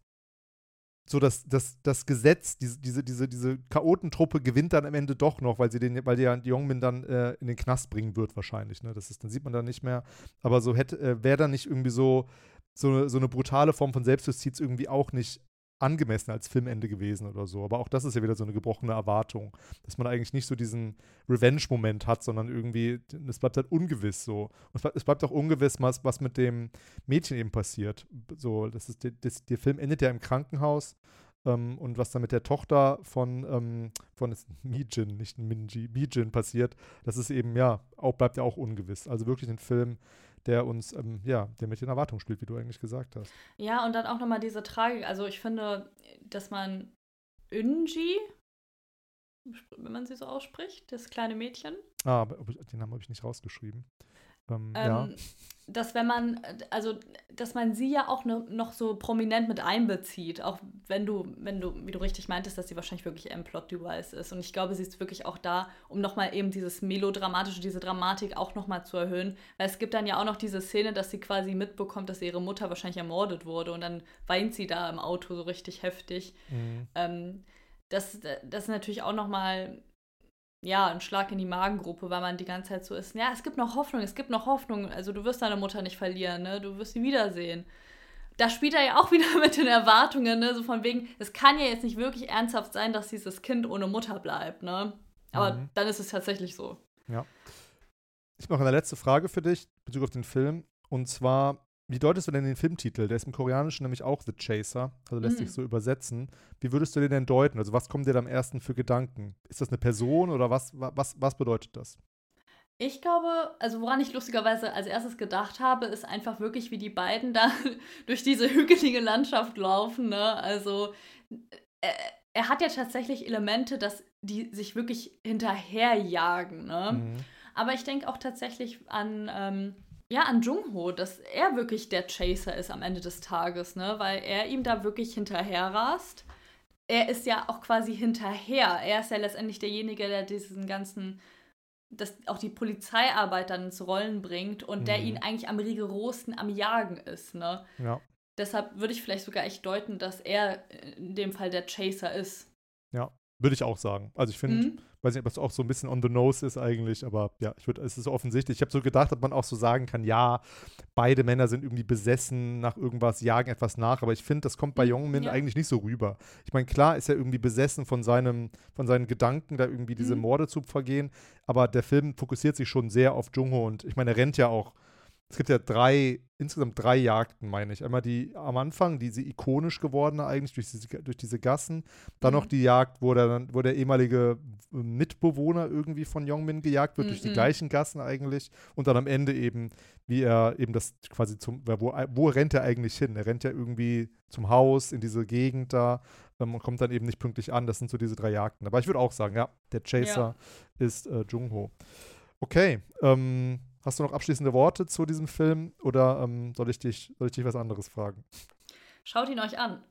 so dass das, das Gesetz, diese, diese, diese, diese Chaotentruppe gewinnt dann am Ende doch noch, weil sie den, weil der Yong-min dann äh, in den Knast bringen wird wahrscheinlich. Ne? Das ist, dann sieht man da nicht mehr. Aber so hätte, äh, wäre dann nicht irgendwie so, so, so eine brutale Form von Selbstjustiz irgendwie auch nicht angemessen als Filmende gewesen oder so. Aber auch das ist ja wieder so eine gebrochene Erwartung, dass man eigentlich nicht so diesen Revenge-Moment hat, sondern irgendwie, es bleibt halt ungewiss so. Und es bleibt auch ungewiss, was, was mit dem Mädchen eben passiert. So, das ist, das, der Film endet ja im Krankenhaus ähm, und was dann mit der Tochter von, ähm, von Mi-Jin, nicht Minji, Mi-Jin passiert, das ist eben, ja, auch, bleibt ja auch ungewiss. Also wirklich ein Film, der uns, ähm, ja, der mit den Erwartungen spielt, wie du eigentlich gesagt hast. Ja, und dann auch nochmal diese Tragik. Also ich finde, dass man Eunji, wenn man sie so ausspricht, das kleine Mädchen. Ah, aber den Namen habe ich nicht rausgeschrieben. Ähm, ähm, ja. Dass wenn man, also, dass man sie ja auch ne, noch so prominent mit einbezieht, auch wenn du, wenn du, wie du richtig meintest, dass sie wahrscheinlich wirklich ein Plot-Device ist. Und ich glaube, sie ist wirklich auch da, um nochmal eben dieses Melodramatische, diese Dramatik auch nochmal zu erhöhen. Weil es gibt dann ja auch noch diese Szene, dass sie quasi mitbekommt, dass ihre Mutter wahrscheinlich ermordet wurde und dann weint sie da im Auto so richtig heftig. Mhm. Ähm, das, das ist natürlich auch nochmal ja, ein Schlag in die Magengrube, weil man die ganze Zeit so ist, ja, es gibt noch Hoffnung, es gibt noch Hoffnung, also du wirst deine Mutter nicht verlieren, ne? Du wirst sie wiedersehen. Da spielt er ja auch wieder mit den Erwartungen, ne? So von wegen, es kann ja jetzt nicht wirklich ernsthaft sein, dass dieses Kind ohne Mutter bleibt, ne? Aber mhm. dann ist es tatsächlich so. Ja. Ich habe noch eine letzte Frage für dich, in Bezug auf den Film. Und zwar, wie deutest du denn den Filmtitel? Der ist im Koreanischen nämlich auch The Chaser, also lässt sich mm. so übersetzen. Wie würdest du den denn deuten? Also was kommt dir da am ersten für Gedanken? Ist das eine Person oder was, was, was bedeutet das? Ich glaube, also woran ich lustigerweise als erstes gedacht habe, ist einfach wirklich, wie die beiden da durch diese hügelige Landschaft laufen, ne? Also er, er hat ja tatsächlich Elemente, dass die sich wirklich hinterherjagen, ne? Mhm. Aber ich denke auch tatsächlich an, ähm, ja, an Jung-ho, dass er wirklich der Chaser ist am Ende des Tages, ne? Weil er ihm da wirklich hinterher rast. Er ist ja auch quasi hinterher. Er ist ja letztendlich derjenige, der diesen ganzen, dass auch die Polizeiarbeit dann ins Rollen bringt und mhm. der ihn eigentlich am rigorosten am Jagen ist, ne? Ja. Deshalb würde ich vielleicht sogar echt deuten, dass er in dem Fall der Chaser ist. Ja, würde ich auch sagen. Also ich finde, mhm. weiß nicht, ob das auch so ein bisschen on the nose ist eigentlich, aber ja, ich würde, es ist so offensichtlich. Ich habe so gedacht, dass man auch so sagen kann, ja, beide Männer sind irgendwie besessen nach irgendwas, jagen etwas nach, aber ich finde, das kommt bei Young-min ja. eigentlich nicht so rüber. Ich meine, klar ist er irgendwie besessen von seinem, von seinen Gedanken, da irgendwie diese mhm. Morde zu vergehen, aber der Film fokussiert sich schon sehr auf Jung-ho und ich meine, er rennt ja auch. Es gibt ja drei, insgesamt drei Jagden, meine ich. Einmal die am Anfang, diese ikonisch gewordene eigentlich durch diese, durch diese Gassen. Dann mhm. noch die Jagd, wo der, wo der ehemalige Mitbewohner irgendwie von Young-min gejagt wird, mhm. durch die gleichen Gassen eigentlich. Und dann am Ende eben, wie er eben das quasi zum, wo, wo rennt er eigentlich hin? Er rennt ja irgendwie zum Haus, in diese Gegend da ähm, und kommt dann eben nicht pünktlich an. Das sind so diese drei Jagden. Aber ich würde auch sagen, ja, der Chaser ja. ist äh, Jung-ho. Okay, ähm, hast du noch abschließende Worte zu diesem Film oder ähm, soll ich dich, soll ich dich was anderes fragen? Schaut ihn euch an.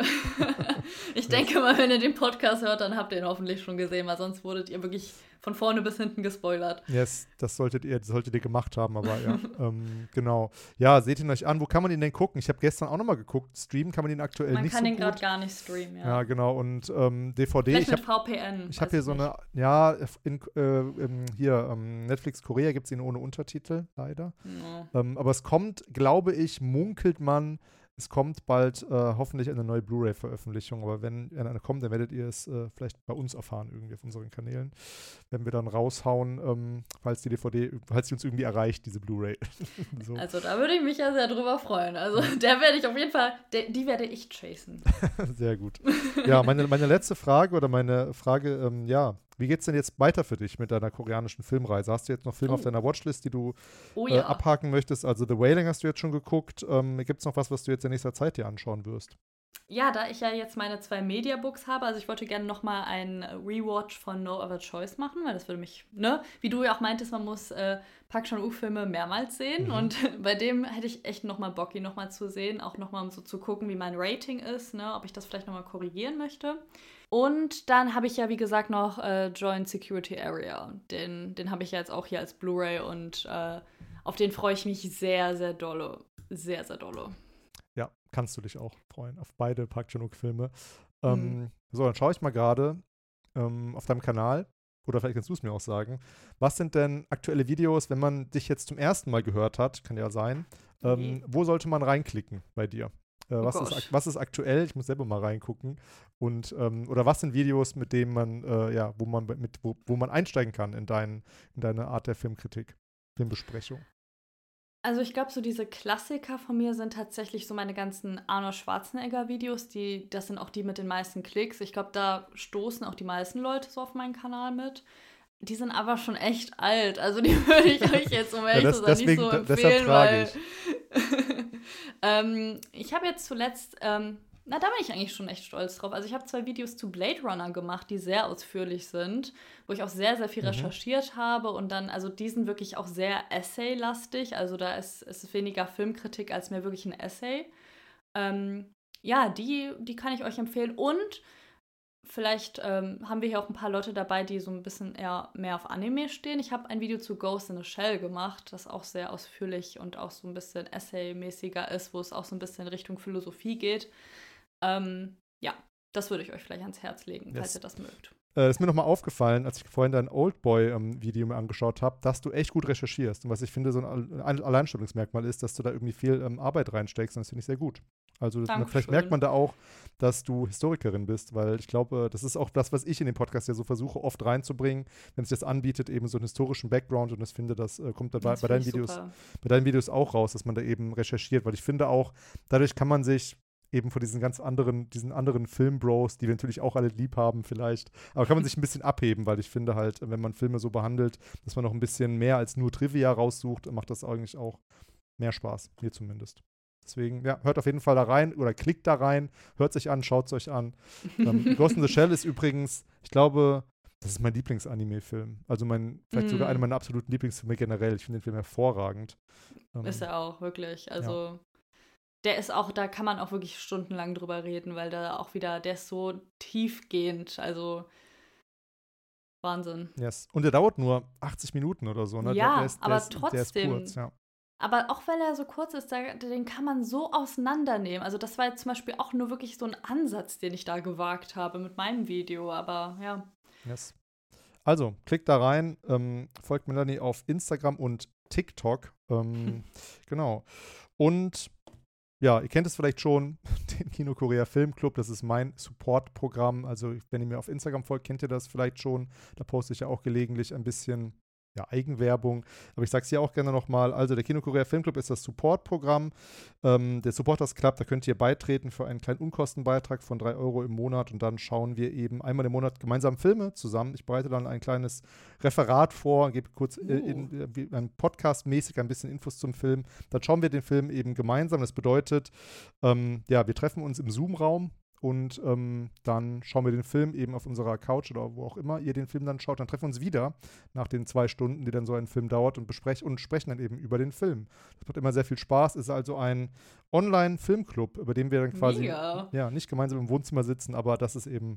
Ich denke mal, wenn ihr den Podcast hört, dann habt ihr ihn hoffentlich schon gesehen, weil sonst wurdet ihr wirklich von vorne bis hinten gespoilert. Yes, das solltet ihr, das solltet ihr gemacht haben, aber ja, ähm, genau. Ja, seht ihn euch an. Wo kann man ihn denn gucken? Ich habe gestern auch nochmal geguckt. Streamen kann man ihn aktuell man nicht so gut. Man gut. kann ihn gerade gar nicht streamen, ja. Ja, genau. Und ähm, D V D. Vielleicht ich mit hab, V P N. Ich habe hier so nicht. eine, ja, in, äh, in, hier, ähm, Netflix Korea gibt es ihn ohne Untertitel, leider. No. Ähm, aber es kommt, glaube ich, munkelt man, es kommt bald äh, hoffentlich eine neue Blu-ray-Veröffentlichung, aber wenn eine kommt, dann werdet ihr es äh, vielleicht bei uns erfahren, irgendwie auf unseren Kanälen. Werden wir dann raushauen, ähm, falls die D V D, falls die uns irgendwie erreicht, diese Blu-ray. So. Also da würde ich mich ja sehr drüber freuen. Also der werde ich auf jeden Fall, der, die werde ich chasen. Sehr gut. Ja, meine, meine letzte Frage oder meine Frage, ähm, ja, wie geht's denn jetzt weiter für dich mit deiner koreanischen Filmreise? Hast du jetzt noch Filme oh. auf deiner Watchlist, die du oh, ja. äh, abhaken möchtest? Also The Wailing hast du jetzt schon geguckt. Ähm, Gibt es noch was, was du jetzt in nächster Zeit dir anschauen wirst? Ja, da ich ja jetzt meine zwei Mediabooks habe, also ich wollte gerne nochmal einen Rewatch von No Other Choice machen, weil das würde mich, ne, wie du ja auch meintest, man muss äh, Park Chan-wook-Filme mehrmals sehen mhm. und bei dem hätte ich echt nochmal Bock, ihn nochmal zu sehen, auch nochmal um so zu gucken, wie mein Rating ist, ne, ob ich das vielleicht nochmal korrigieren möchte. Und dann habe ich ja, wie gesagt, noch äh, Joint Security Area. Den, den habe ich ja jetzt auch hier als Blu-ray und äh, auf den freue ich mich sehr, sehr dolle. Sehr, sehr dolle. Ja, kannst du dich auch freuen auf beide Park Chan-wook-Filme. Ähm, mhm. So, dann schaue ich mal gerade ähm, auf deinem Kanal, oder vielleicht kannst du es mir auch sagen, was sind denn aktuelle Videos, wenn man dich jetzt zum ersten Mal gehört hat, kann ja sein, ähm, okay. wo sollte man reinklicken bei dir? Äh, was, oh ist, was ist aktuell? Ich muss selber mal reingucken. Und, ähm, oder was sind Videos, mit denen man, äh, ja, wo man mit, wo, wo man einsteigen kann in, dein, in deine Art der Filmkritik, Filmbesprechung? Also ich glaube, so diese Klassiker von mir sind tatsächlich so meine ganzen Arnold Schwarzenegger-Videos, die, das sind auch die mit den meisten Klicks. Ich glaube, da stoßen auch die meisten Leute so auf meinen Kanal mit. Die sind aber schon echt alt, also die würde ich euch jetzt, um ehrlich ja, zu sein, deswegen, nicht so d- empfehlen, weil ich. ähm, ich habe jetzt zuletzt, ähm, na, da bin ich eigentlich schon echt stolz drauf. Also ich habe zwei Videos zu Blade Runner gemacht, die sehr ausführlich sind, wo ich auch sehr, sehr viel mhm. recherchiert habe und dann, also die sind wirklich auch sehr Essay-lastig, also da ist es weniger Filmkritik als mehr wirklich ein Essay. Ähm, ja, die, die kann ich euch empfehlen und vielleicht ähm, haben wir hier auch ein paar Leute dabei, die so ein bisschen eher mehr auf Anime stehen. Ich habe ein Video zu Ghost in the Shell gemacht, das auch sehr ausführlich und auch so ein bisschen Essay-mäßiger ist, wo es auch so ein bisschen Richtung Philosophie geht. Ähm, ja, das würde ich euch vielleicht ans Herz legen, yes. falls ihr das mögt. äh, ist mir nochmal aufgefallen, als ich vorhin dein Oldboy-Video ähm, mir angeschaut habe, dass du echt gut recherchierst. Und was ich finde, so ein Alleinstellungsmerkmal ist, dass du da irgendwie viel ähm, Arbeit reinsteckst. Und das finde ich sehr gut. Also das, vielleicht merkt man da auch, dass du Historikerin bist, weil ich glaube, das ist auch das, was ich in den Podcast ja so versuche, oft reinzubringen, wenn es das anbietet, eben so einen historischen Background. Und ich finde, das äh, kommt da bei, bei, deinen Videos, bei deinen Videos auch raus, dass man da eben recherchiert. Weil ich finde auch, dadurch kann man sich eben von diesen ganz anderen, diesen anderen Filmbros, die wir natürlich auch alle lieb haben vielleicht, aber kann man sich ein bisschen abheben, weil ich finde halt, wenn man Filme so behandelt, dass man noch ein bisschen mehr als nur Trivia raussucht, macht das eigentlich auch mehr Spaß, mir zumindest. Deswegen, ja, hört auf jeden Fall da rein oder klickt da rein, hört sich an, schaut es euch an. ähm, Ghost in the Shell ist übrigens, ich glaube, das ist mein Lieblings-Anime-Film. Also mein, vielleicht mm. sogar einer meiner absoluten Lieblingsfilme generell. Ich finde den Film hervorragend. Ähm, ist er auch, wirklich. Also ja. Der ist auch, da kann man auch wirklich stundenlang drüber reden, weil da auch wieder, der ist so tiefgehend, also Wahnsinn. Yes. Und der dauert nur achtzig Minuten oder so, ne? Ja, der, der ist, der aber ist, trotzdem. Der ist kurz, ja. Aber auch weil er so kurz ist, da, den kann man so auseinandernehmen. Also das war jetzt zum Beispiel auch nur wirklich so ein Ansatz, den ich da gewagt habe mit meinem Video, aber ja. Yes. Also, klickt da rein, ähm, folgt Melanie auf Instagram und TikTok. Ähm, genau. Und ja, ihr kennt es vielleicht schon, den Kino Korea Filmclub, das ist mein Support-Programm. Also wenn ihr mir auf Instagram folgt, kennt ihr das vielleicht schon. Da poste ich ja auch gelegentlich ein bisschen ja, Eigenwerbung. Aber ich sage es hier auch gerne nochmal. Also der Kino Korea Filmclub ist das Support-Programm. Ähm, der Supporters Club, da könnt ihr beitreten für einen kleinen Unkostenbeitrag von drei Euro im Monat. Und dann schauen wir eben einmal im Monat gemeinsam Filme zusammen. Ich bereite dann ein kleines Referat vor, gebe kurz äh, in, in, ein Podcast-mäßig ein bisschen Infos zum Film. Dann schauen wir den Film eben gemeinsam. Das bedeutet, ähm, ja, wir treffen uns im Zoom-Raum. Und ähm, dann schauen wir den Film eben auf unserer Couch oder wo auch immer ihr den Film dann schaut. Dann treffen wir uns wieder nach den zwei Stunden, die dann so ein Film dauert und besprechen und sprechen dann eben über den Film. Das macht immer sehr viel Spaß. Ist also ein Online-Filmclub, über den wir dann quasi ja, nicht gemeinsam im Wohnzimmer sitzen, aber das ist eben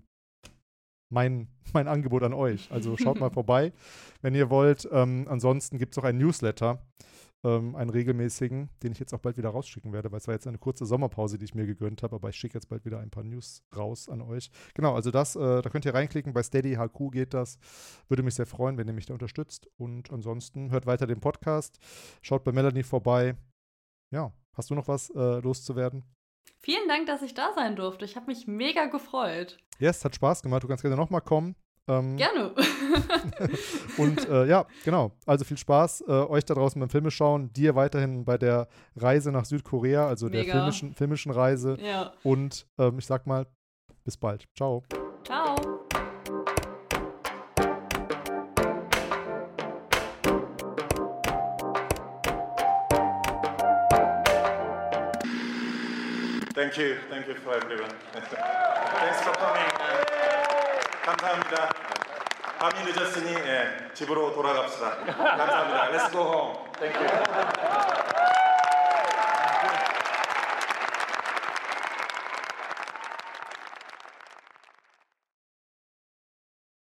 mein, mein Angebot an euch. Also schaut mal vorbei, wenn ihr wollt. Ähm, ansonsten gibt es auch einen Newsletter. Einen regelmäßigen, den ich jetzt auch bald wieder rausschicken werde, weil es war jetzt eine kurze Sommerpause, die ich mir gegönnt habe, aber ich schicke jetzt bald wieder ein paar News raus an euch. Genau, also das, äh, da könnt ihr reinklicken, bei Steady H Q geht das. Würde mich sehr freuen, wenn ihr mich da unterstützt. Und ansonsten hört weiter den Podcast, schaut bei Melanie vorbei. Ja, hast du noch was äh, loszuwerden? Vielen Dank, dass ich da sein durfte. Ich habe mich mega gefreut. Yes, hat Spaß gemacht. Du kannst gerne nochmal kommen. Ähm, Gerne. Und äh, ja, genau. Also viel Spaß äh, euch da draußen beim Filme schauen. Dir weiterhin bei der Reise nach Südkorea, also Mega. der filmischen, filmischen Reise. Ja. Und ähm, ich sag mal, bis bald. Ciao. Ciao. Thank you. Thank you for everyone. Thanks for coming. 감사합니다. 밤이 늦었으니 예, 집으로 돌아갑시다. 감사합니다. Let's go home. Thank you.